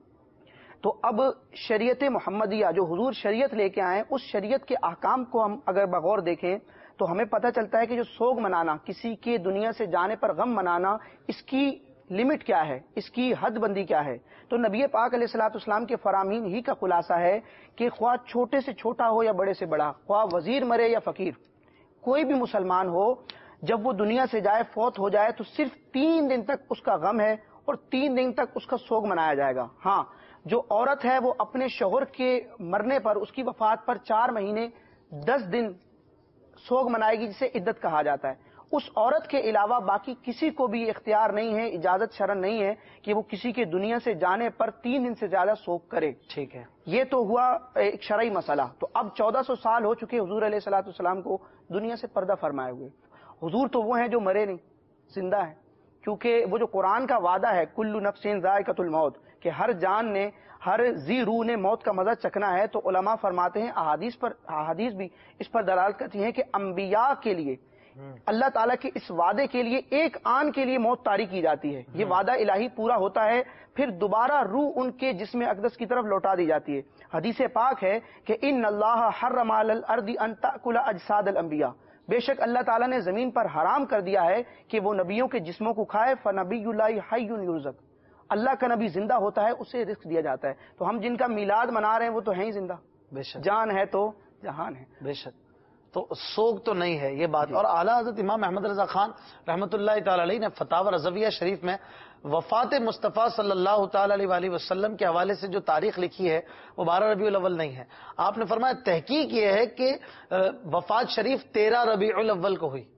تو اب شریعت محمدیہ جو حضور شریعت لے کے آئے، اس شریعت کے احکام کو ہم اگر بغور دیکھیں تو ہمیں پتہ چلتا ہے کہ جو سوگ منانا، کسی کے دنیا سے جانے پر غم منانا، اس کی لمٹ کیا ہے، اس کی حد بندی کیا ہے؟ تو نبی پاک علیہ الصلوۃ والسلام کے فرامین ہی کا خلاصہ ہے کہ خواہ چھوٹے سے چھوٹا ہو یا بڑے سے بڑا، خواہ وزیر مرے یا فقیر، کوئی بھی مسلمان ہو، جب وہ دنیا سے جائے، فوت ہو جائے، تو صرف تین دن تک اس کا غم ہے اور تین دن تک اس کا سوگ منایا جائے گا۔ ہاں، جو عورت ہے وہ اپنے شوہر کے مرنے پر، اس کی وفات پر چار مہینے دس دن سوگ منائے گی، جسے عدت کہا جاتا ہے۔ اس عورت کے علاوہ باقی کسی کو بھی اختیار نہیں ہے، اجازت شرعن نہیں ہے کہ وہ کسی کے دنیا سے جانے پر تین دن سے زیادہ سوگ کرے۔ ٹھیک ہے، یہ تو ہوا ایک شرعی مسئلہ۔ تو اب چودہ سو سال ہو چکے حضور علیہ الصلوۃ والسلام کو دنیا سے پردہ فرمائے ہوئے۔ حضور تو وہ ہیں جو مرے نہیں، زندہ ہیں، کیونکہ وہ جو قرآن کا وعدہ ہے کل نفس ذائقۃ الموت، کہ ہر جان نے، ہر ذی روح نے موت کا مزہ چکھنا ہے، تو علماء فرماتے ہیں، احادیث پر احادیث بھی اس پر دلالت کرتی ہیں کہ انبیاء کے لیے اللہ تعالیٰ کے اس وعدے کے لیے ایک آن کے لیے موت طاری کی جاتی ہے، یہ وعدہ الہی پورا ہوتا ہے، پھر دوبارہ روح ان کے جسم اقدس کی طرف لوٹا دی جاتی ہے۔ حدیث پاک ہے کہ ان اللہ حرم علی الارض ان تأکل اجساد الانبیاء، بے شک اللہ تعالیٰ نے زمین پر حرام کر دیا ہے کہ وہ نبیوں کے جسموں کو کھائے، فنبی اللہ حی یرزق، اللہ کا نبی زندہ ہوتا ہے، اسے رزق دیا جاتا ہے۔ تو ہم جن کا میلاد منا رہے ہیں وہ تو ہیں ہی زندہ، بے شک، جان ہے تو جہان ہے، بے شک۔ تو سوگ تو نہیں ہے یہ بات۔ اور اعلیٰ حضرت امام احمد رضا خان رحمۃ اللہ تعالی علیہ نے فتاوی رضویہ شریف میں وفات مصطفیٰ صلی اللہ تعالی علیہ وآلہ وسلم کے حوالے سے جو تاریخ لکھی ہے وہ بارہ ربیع الاول نہیں ہے۔ آپ نے فرمایا تحقیق یہ ہے کہ وفات شریف تیرہ ربیع الاول کو ہوئی،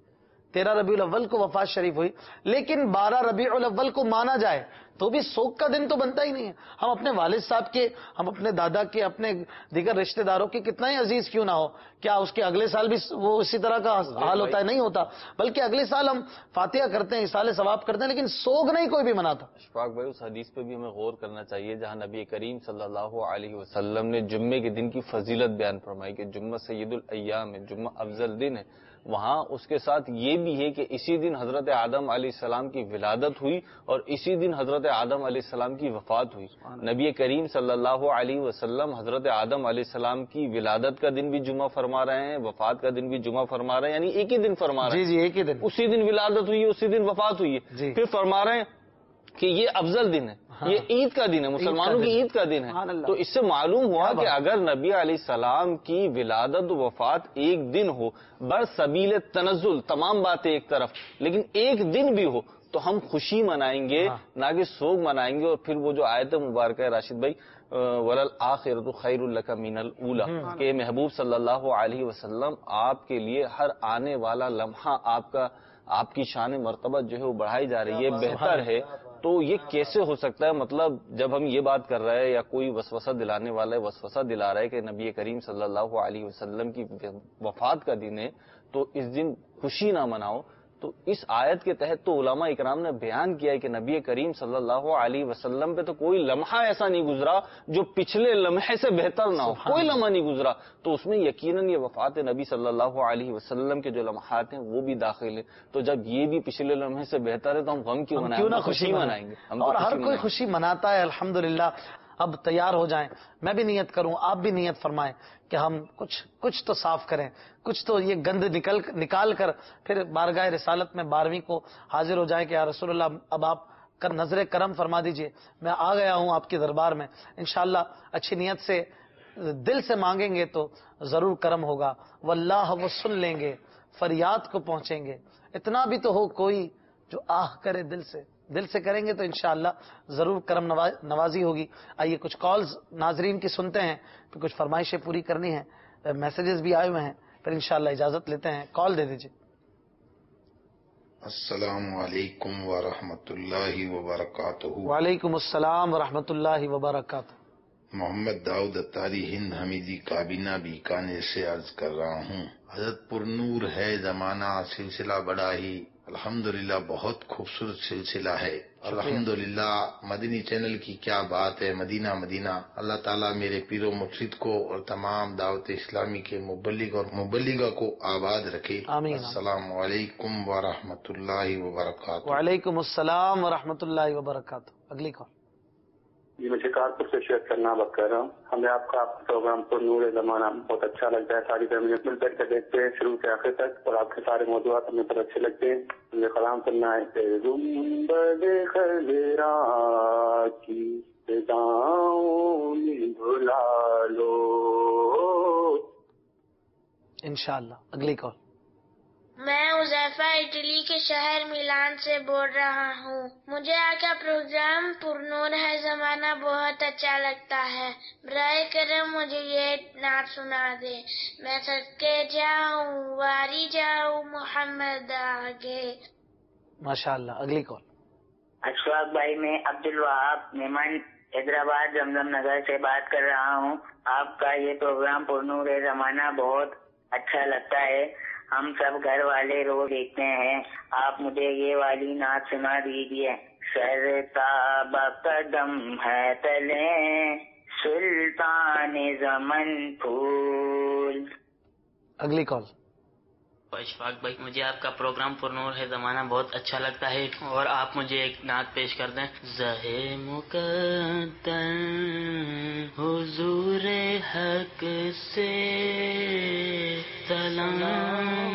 تیرہ ربیع الاول کو وفات شریف ہوئی، لیکن بارہ ربیع الاول کو مانا جائے تو بھی سوگ کا دن تو بنتا ہی نہیں ہے. ہم اپنے والد صاحب کے، ہم اپنے دادا کے، اپنے دیگر رشتہ داروں کے کتنا ہی عزیز کیوں نہ ہو، کیا اس کے اگلے سال بھی وہ اسی طرح کا حال ہوتا ہے؟ نہیں ہوتا، بلکہ اگلے سال ہم فاتحہ کرتے ہیں، اصال ثواب کرتے ہیں، لیکن سوگ نہیں کوئی بھی مناتا. اشفاق بھائی، اس حدیث پہ بھی ہمیں غور کرنا چاہیے جہاں نبی کریم صلی اللہ علیہ وسلم نے جمعے کے دن کی فضیلت بیان فرمائی کہ جمعہ سید الایام ہے، جمعہ افضل دن ہے. وہاں اس کے ساتھ یہ بھی ہے کہ اسی دن حضرت آدم علیہ السلام کی ولادت ہوئی اور اسی دن حضرت آدم علیہ السلام کی وفات ہوئی. نبی کریم صلی اللہ علیہ وسلم حضرت آدم علیہ السلام کی ولادت کا دن بھی جمعہ فرما رہے ہیں، وفات کا دن بھی جمعہ فرما رہے ہیں، یعنی ایک ہی دن فرما رہے ہیں. جی جی ایک ہی دن، اسی دن ولادت ہوئی ہے، اسی دن وفات ہوئی ہے. پھر فرما رہے ہیں کہ یہ افضل دن ہے، یہ عید کا دن ہے، مسلمانوں کی عید کا دن ہے. تو اس سے معلوم ہوا کہ اگر نبی علیہ السلام کی ولادت و وفات ایک دن ہو، بر سبیل تنزل تمام باتیں ایک طرف، لیکن ایک دن بھی ہو تو ہم خوشی منائیں گے نہ کہ سوگ منائیں گے. اور پھر وہ جو آیت مبارکہ ہے راشد بھائی، وَلَلْآخِرَةُ خَيْرٌ لَكَ مِنَ الْأُولَىٰ، کہ محبوب صلی اللہ علیہ وسلم آپ کے لیے ہر آنے والا لمحہ آپ کا آپ کی شان مرتبہ جو ہے وہ بڑھائی جا رہی ہے، بہتر ہے. تو یہ کیسے ہو سکتا ہے؟ مطلب جب ہم یہ بات کر رہے ہیں یا کوئی وسوسہ دلانے والا ہے وسوسہ دلا رہا ہے کہ نبی کریم صلی اللہ علیہ وسلم کی وفات کا دن ہے تو اس دن خوشی نہ مناؤ، تو اس آیت کے تحت تو علماء اکرام نے بیان کیا ہے کہ نبی کریم صلی اللہ علیہ وسلم پہ تو کوئی لمحہ ایسا نہیں گزرا جو پچھلے لمحے سے بہتر نہ ہو، کوئی لمحہ نہیں گزرا. تو اس میں یقیناً یہ وفات نبی صلی اللہ علیہ وسلم کے جو لمحات ہیں وہ بھی داخل ہیں. تو جب یہ بھی پچھلے لمحے سے بہتر ہے تو ہم غم کیوں منائیں، نہ خوشی منائیں گے. اور ہر کوئی خوشی مناتا ہے الحمدللہ. اب تیار ہو جائیں، میں بھی نیت کروں، آپ بھی نیت فرمائیں کہ ہم کچھ کچھ تو صاف کریں، کچھ تو یہ گند نکل نکال کر پھر بارگاہ رسالت میں بارہویں کو حاضر ہو جائیں کہ یا رسول اللہ اب آپ کر نظر کرم فرما دیجئے، میں آ گیا ہوں آپ کے دربار میں. انشاءاللہ اچھی نیت سے دل سے مانگیں گے تو ضرور کرم ہوگا. واللہ وہ سن لیں گے، فریاد کو پہنچیں گے. اتنا بھی تو ہو کوئی جو آہ کرے دل سے، دل سے کریں گے تو انشاءاللہ ضرور کرم نوازی ہوگی. آئیے کچھ کالز ناظرین کی سنتے ہیں، پھر کچھ فرمائشیں پوری کرنی ہیں، میسیجز بھی آئے ہوئے ہیں، پھر انشاءاللہ اجازت لیتے ہیں. کال دے دیجیے. السلام علیکم ورحمۃ اللہ وبرکاتہ. وعلیکم السلام ورحمۃ اللہ وبرکاتہ. محمد داؤد اتاری ہند حمیدی کابینہ بیکانیر سے عرض کر رہا ہوں. حضرت پرنور ہے زمانہ سلسلہ بڑا ہی الحمدللہ بہت خوبصورت سلسلہ ہے. الحمدللہ مدنی چینل کی کیا بات ہے. مدینہ مدینہ اللہ تعالیٰ میرے پیر و مرشد کو اور تمام دعوت اسلامی کے مبلغ اور مبلغہ کو آباد رکھے. آمین. السلام علیکم ورحمۃ اللہ وبرکاتہ. وعلیکم السلام ورحمۃ اللہ وبرکاتہ. اگلی کال. جی میں شکارپور سے شیخ کرنا بات کر رہا ہوں. ہمیں آپ کا پروگرام پر نور زمانہ بہت اچھا لگتا ہے. ساری فیملی مل بیٹھ کر دیکھتے ہیں شروع سے آخر تک، اور آپ کے سارے موضوعات ہمیں بہت اچھے لگتے ہیں. مجھے کلام سننا ہے گنبد خضرا کی صداؤں میں بھلا لو. انشاءاللہ اگلی کال. میں حذیفہ اٹلی کے شہر میلان سے بول رہا ہوں. مجھے آپ کا پروگرام پرنور ہے زمانہ بہت اچھا لگتا ہے. برائے کرم مجھے یہ نعت سنا دے. میں صدقے جاؤں واری جاؤں محمد آگے. ماشاءاللہ اگلی کال. اشفاق بھائی میں عبد الوہاب مہمان حیدرآباد زمزم نگر سے بات کر رہا ہوں. آپ کا یہ پروگرام پرنور ہے زمانہ بہت اچھا لگتا ہے. ہم سب گھر والے روز دیکھتے ہیں. آپ مجھے یہ والی نعت سنا دیجیے. سر تاب قدم ہے تلے سلطان زمن پھول. اگلی کال. اشفاق بھائی مجھے آپ کا پروگرام پرنور ہے زمانہ بہت اچھا لگتا ہے، اور آپ مجھے ایک نعت پیش کر دیں. زہے مقدر حضور حق سے سلام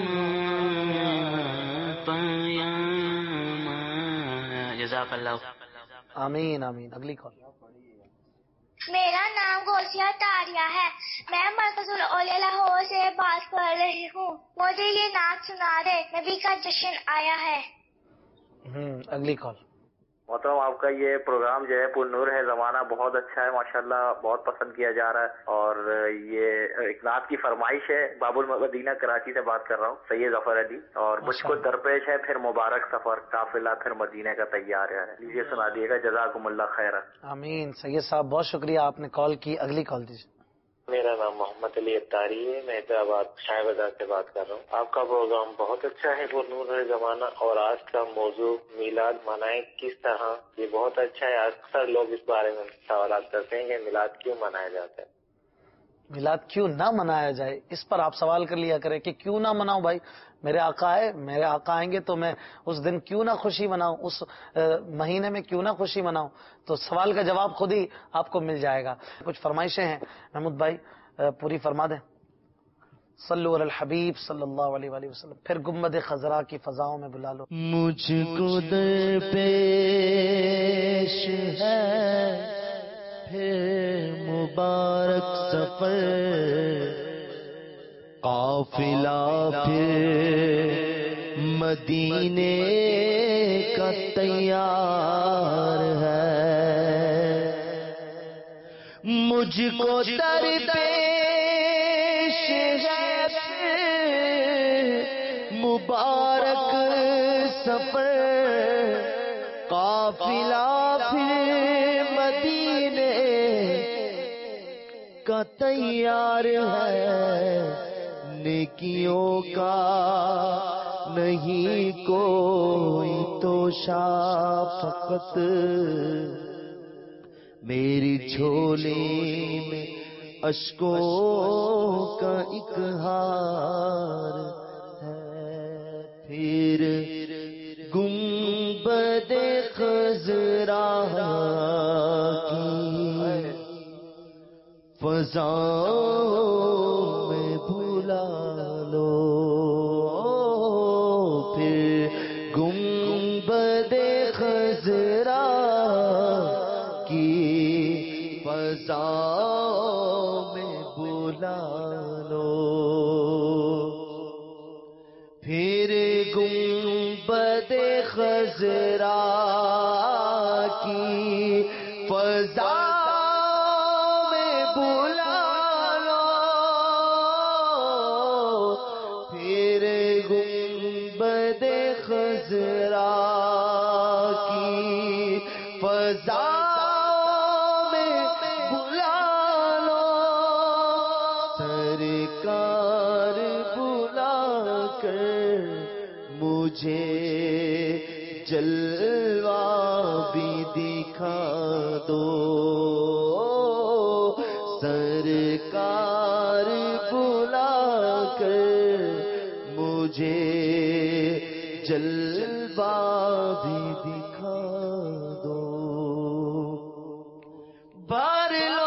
پیام. جزاک اللہ. آمین آمین. اگلی کال. میرا نام گوسیا تاریہ ہے. میں مرکز الاولیاء لاہور سے بات کر رہی ہوں. مجھے یہ نعت سنا دے. نبی کا جشن آیا ہے. ہوں اگلی کال. محترم آپ کا یہ پروگرام جو ہے پر نور ہے زمانہ بہت اچھا ہے ماشاءاللہ، بہت پسند کیا جا رہا ہے، اور یہ ایک نعت کی فرمائش ہے۔ باب المدینہ کراچی سے بات کر رہا ہوں، سید ظفر علی، اور مجھ کو درپیش ہے پھر مبارک سفر، قافلہ پھر مدینہ کا تیار ہے، لیجیے سنا دیے گا، جزاکم اللہ خیرا۔ آمین۔ سید صاحب بہت شکریہ، آپ نے کال کی، اگلی کال دیجیے۔ میرا نام محمد علی اتاری ہے، میں حیدرآباد شاہ بازار سے بات کر رہا ہوں۔ آپ کا پروگرام بہت اچھا ہے پر نور ہے زمانہ، اور آج کا موضوع میلاد منائیں کس طرح، یہ بہت اچھا ہے۔ اکثر لوگ اس بارے میں سوالات کرتے ہیں کہ میلاد کیوں منایا جاتا ہے۔ میلاد کیوں نہ منایا جائے، اس پر آپ سوال کر لیا کریں کہ کیوں نہ مناؤں بھائی، میرے آقا ہے، میرے آقا آئیں گے تو میں اس دن کیوں نہ خوشی مناؤں، اس مہینے میں کیوں نہ خوشی مناؤں، تو سوال کا جواب خود ہی آپ کو مل جائے گا۔ کچھ فرمائشیں ہیں محمود بھائی، پوری فرما دیں۔ صلو علی الحبیب صلی اللہ علیہ وآلہ وسلم، پھر گنبد خضرا کی فضاؤں میں بلا لو۔ مجھ کو در پیش ہے پھر مبارک سفر، قافلہ پھر مدینے کا تیار ہے، مجھ کو در پیش ہے پھر مبارک سفر، قافلہ پھر مدینے کا تیار ہے، نیکیوں کا نہیں کوئی توشا، فقط میری جھولی میں اشکوں کا ایک ہار ہے، پھر گنبد خضرا کی فضاؤں میں بھلا لو، پھر گنبد خضرا کی فضاؤں میں بھلا لو، پھر گنبد خضرا کی فضا مجھے جلوہ بھی دکھا دو، سرکار بلا کر مجھے جلوہ بھی دکھا دو، بار لو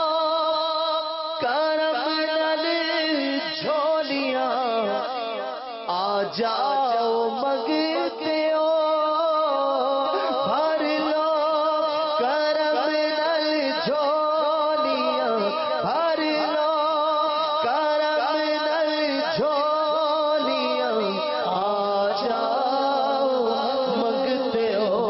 کرم نل جھولیاں آ جاؤ مگتے ہو، بھر لو کرم نل جھولیاں، بھر لو کرم نل جھولیاں آ جاؤ مگتے ہو،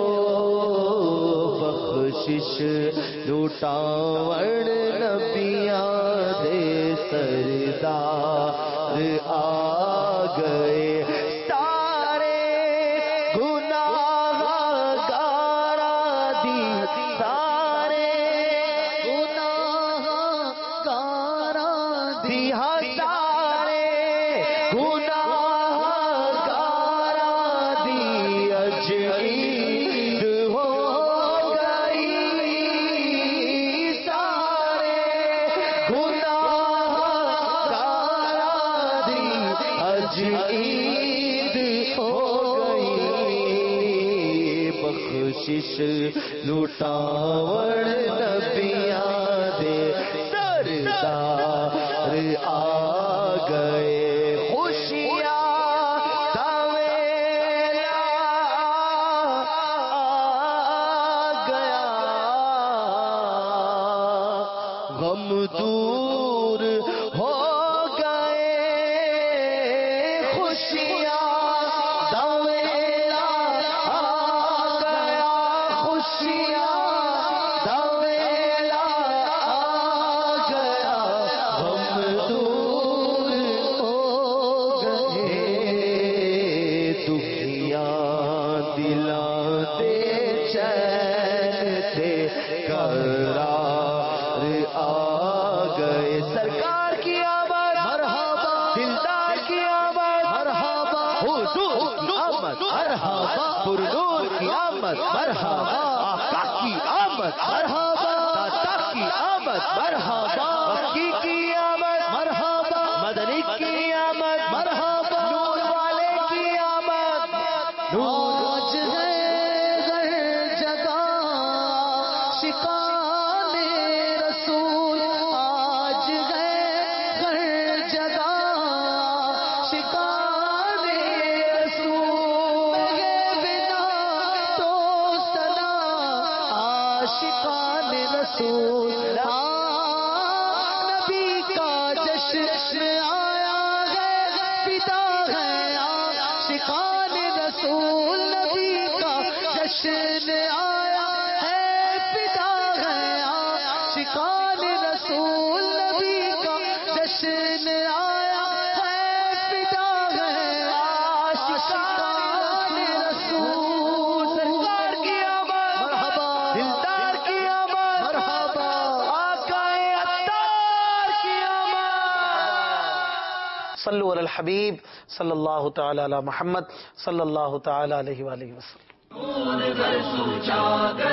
بخشش لوٹاوڑ نبیاں دے سردار آ گئے، سارے گناہ گارا دی، سارے گناہ گارا دی، سارے گناہ گارا دی، اج عید ہو گئی، سارے گناہ گارا دی اج عید ہو گئی، بخشش لوٹاوڑ نبیاں دے سردار آ گئے، خوشیاں سویلا آ گیا، غم دور ہو خوشیاں سویلا آ گیا، آمد مرحبا پرنور کی آمد مرحبا آقا کی آمد مرحبا داتا کی آمد مرحبا مکی کی آمد مرحبا مدنی کی آمد مرحبا نور والے کی آمد آج ہے ہر جگہ شکان رسول آج ہے ہر جگہ شکان رسول یہ بنا تو سنا عاشقان رسول نبی کا جشن آیا ہے فدا ہے عاشقان رسول نبی کا جشن آیا ہے فدا ہے عاشقان رسول نبی کا جشن آیا ہے فدا ہے عاشقان رسول سرکار کی آمد مرحبا دلدار کی آمد مرحبا آقا عطار کی آمد صلو علی الحبیب صلی اللہ تعالی علی محمد صلی اللہ تعالی علیہ وآلہ وسلم.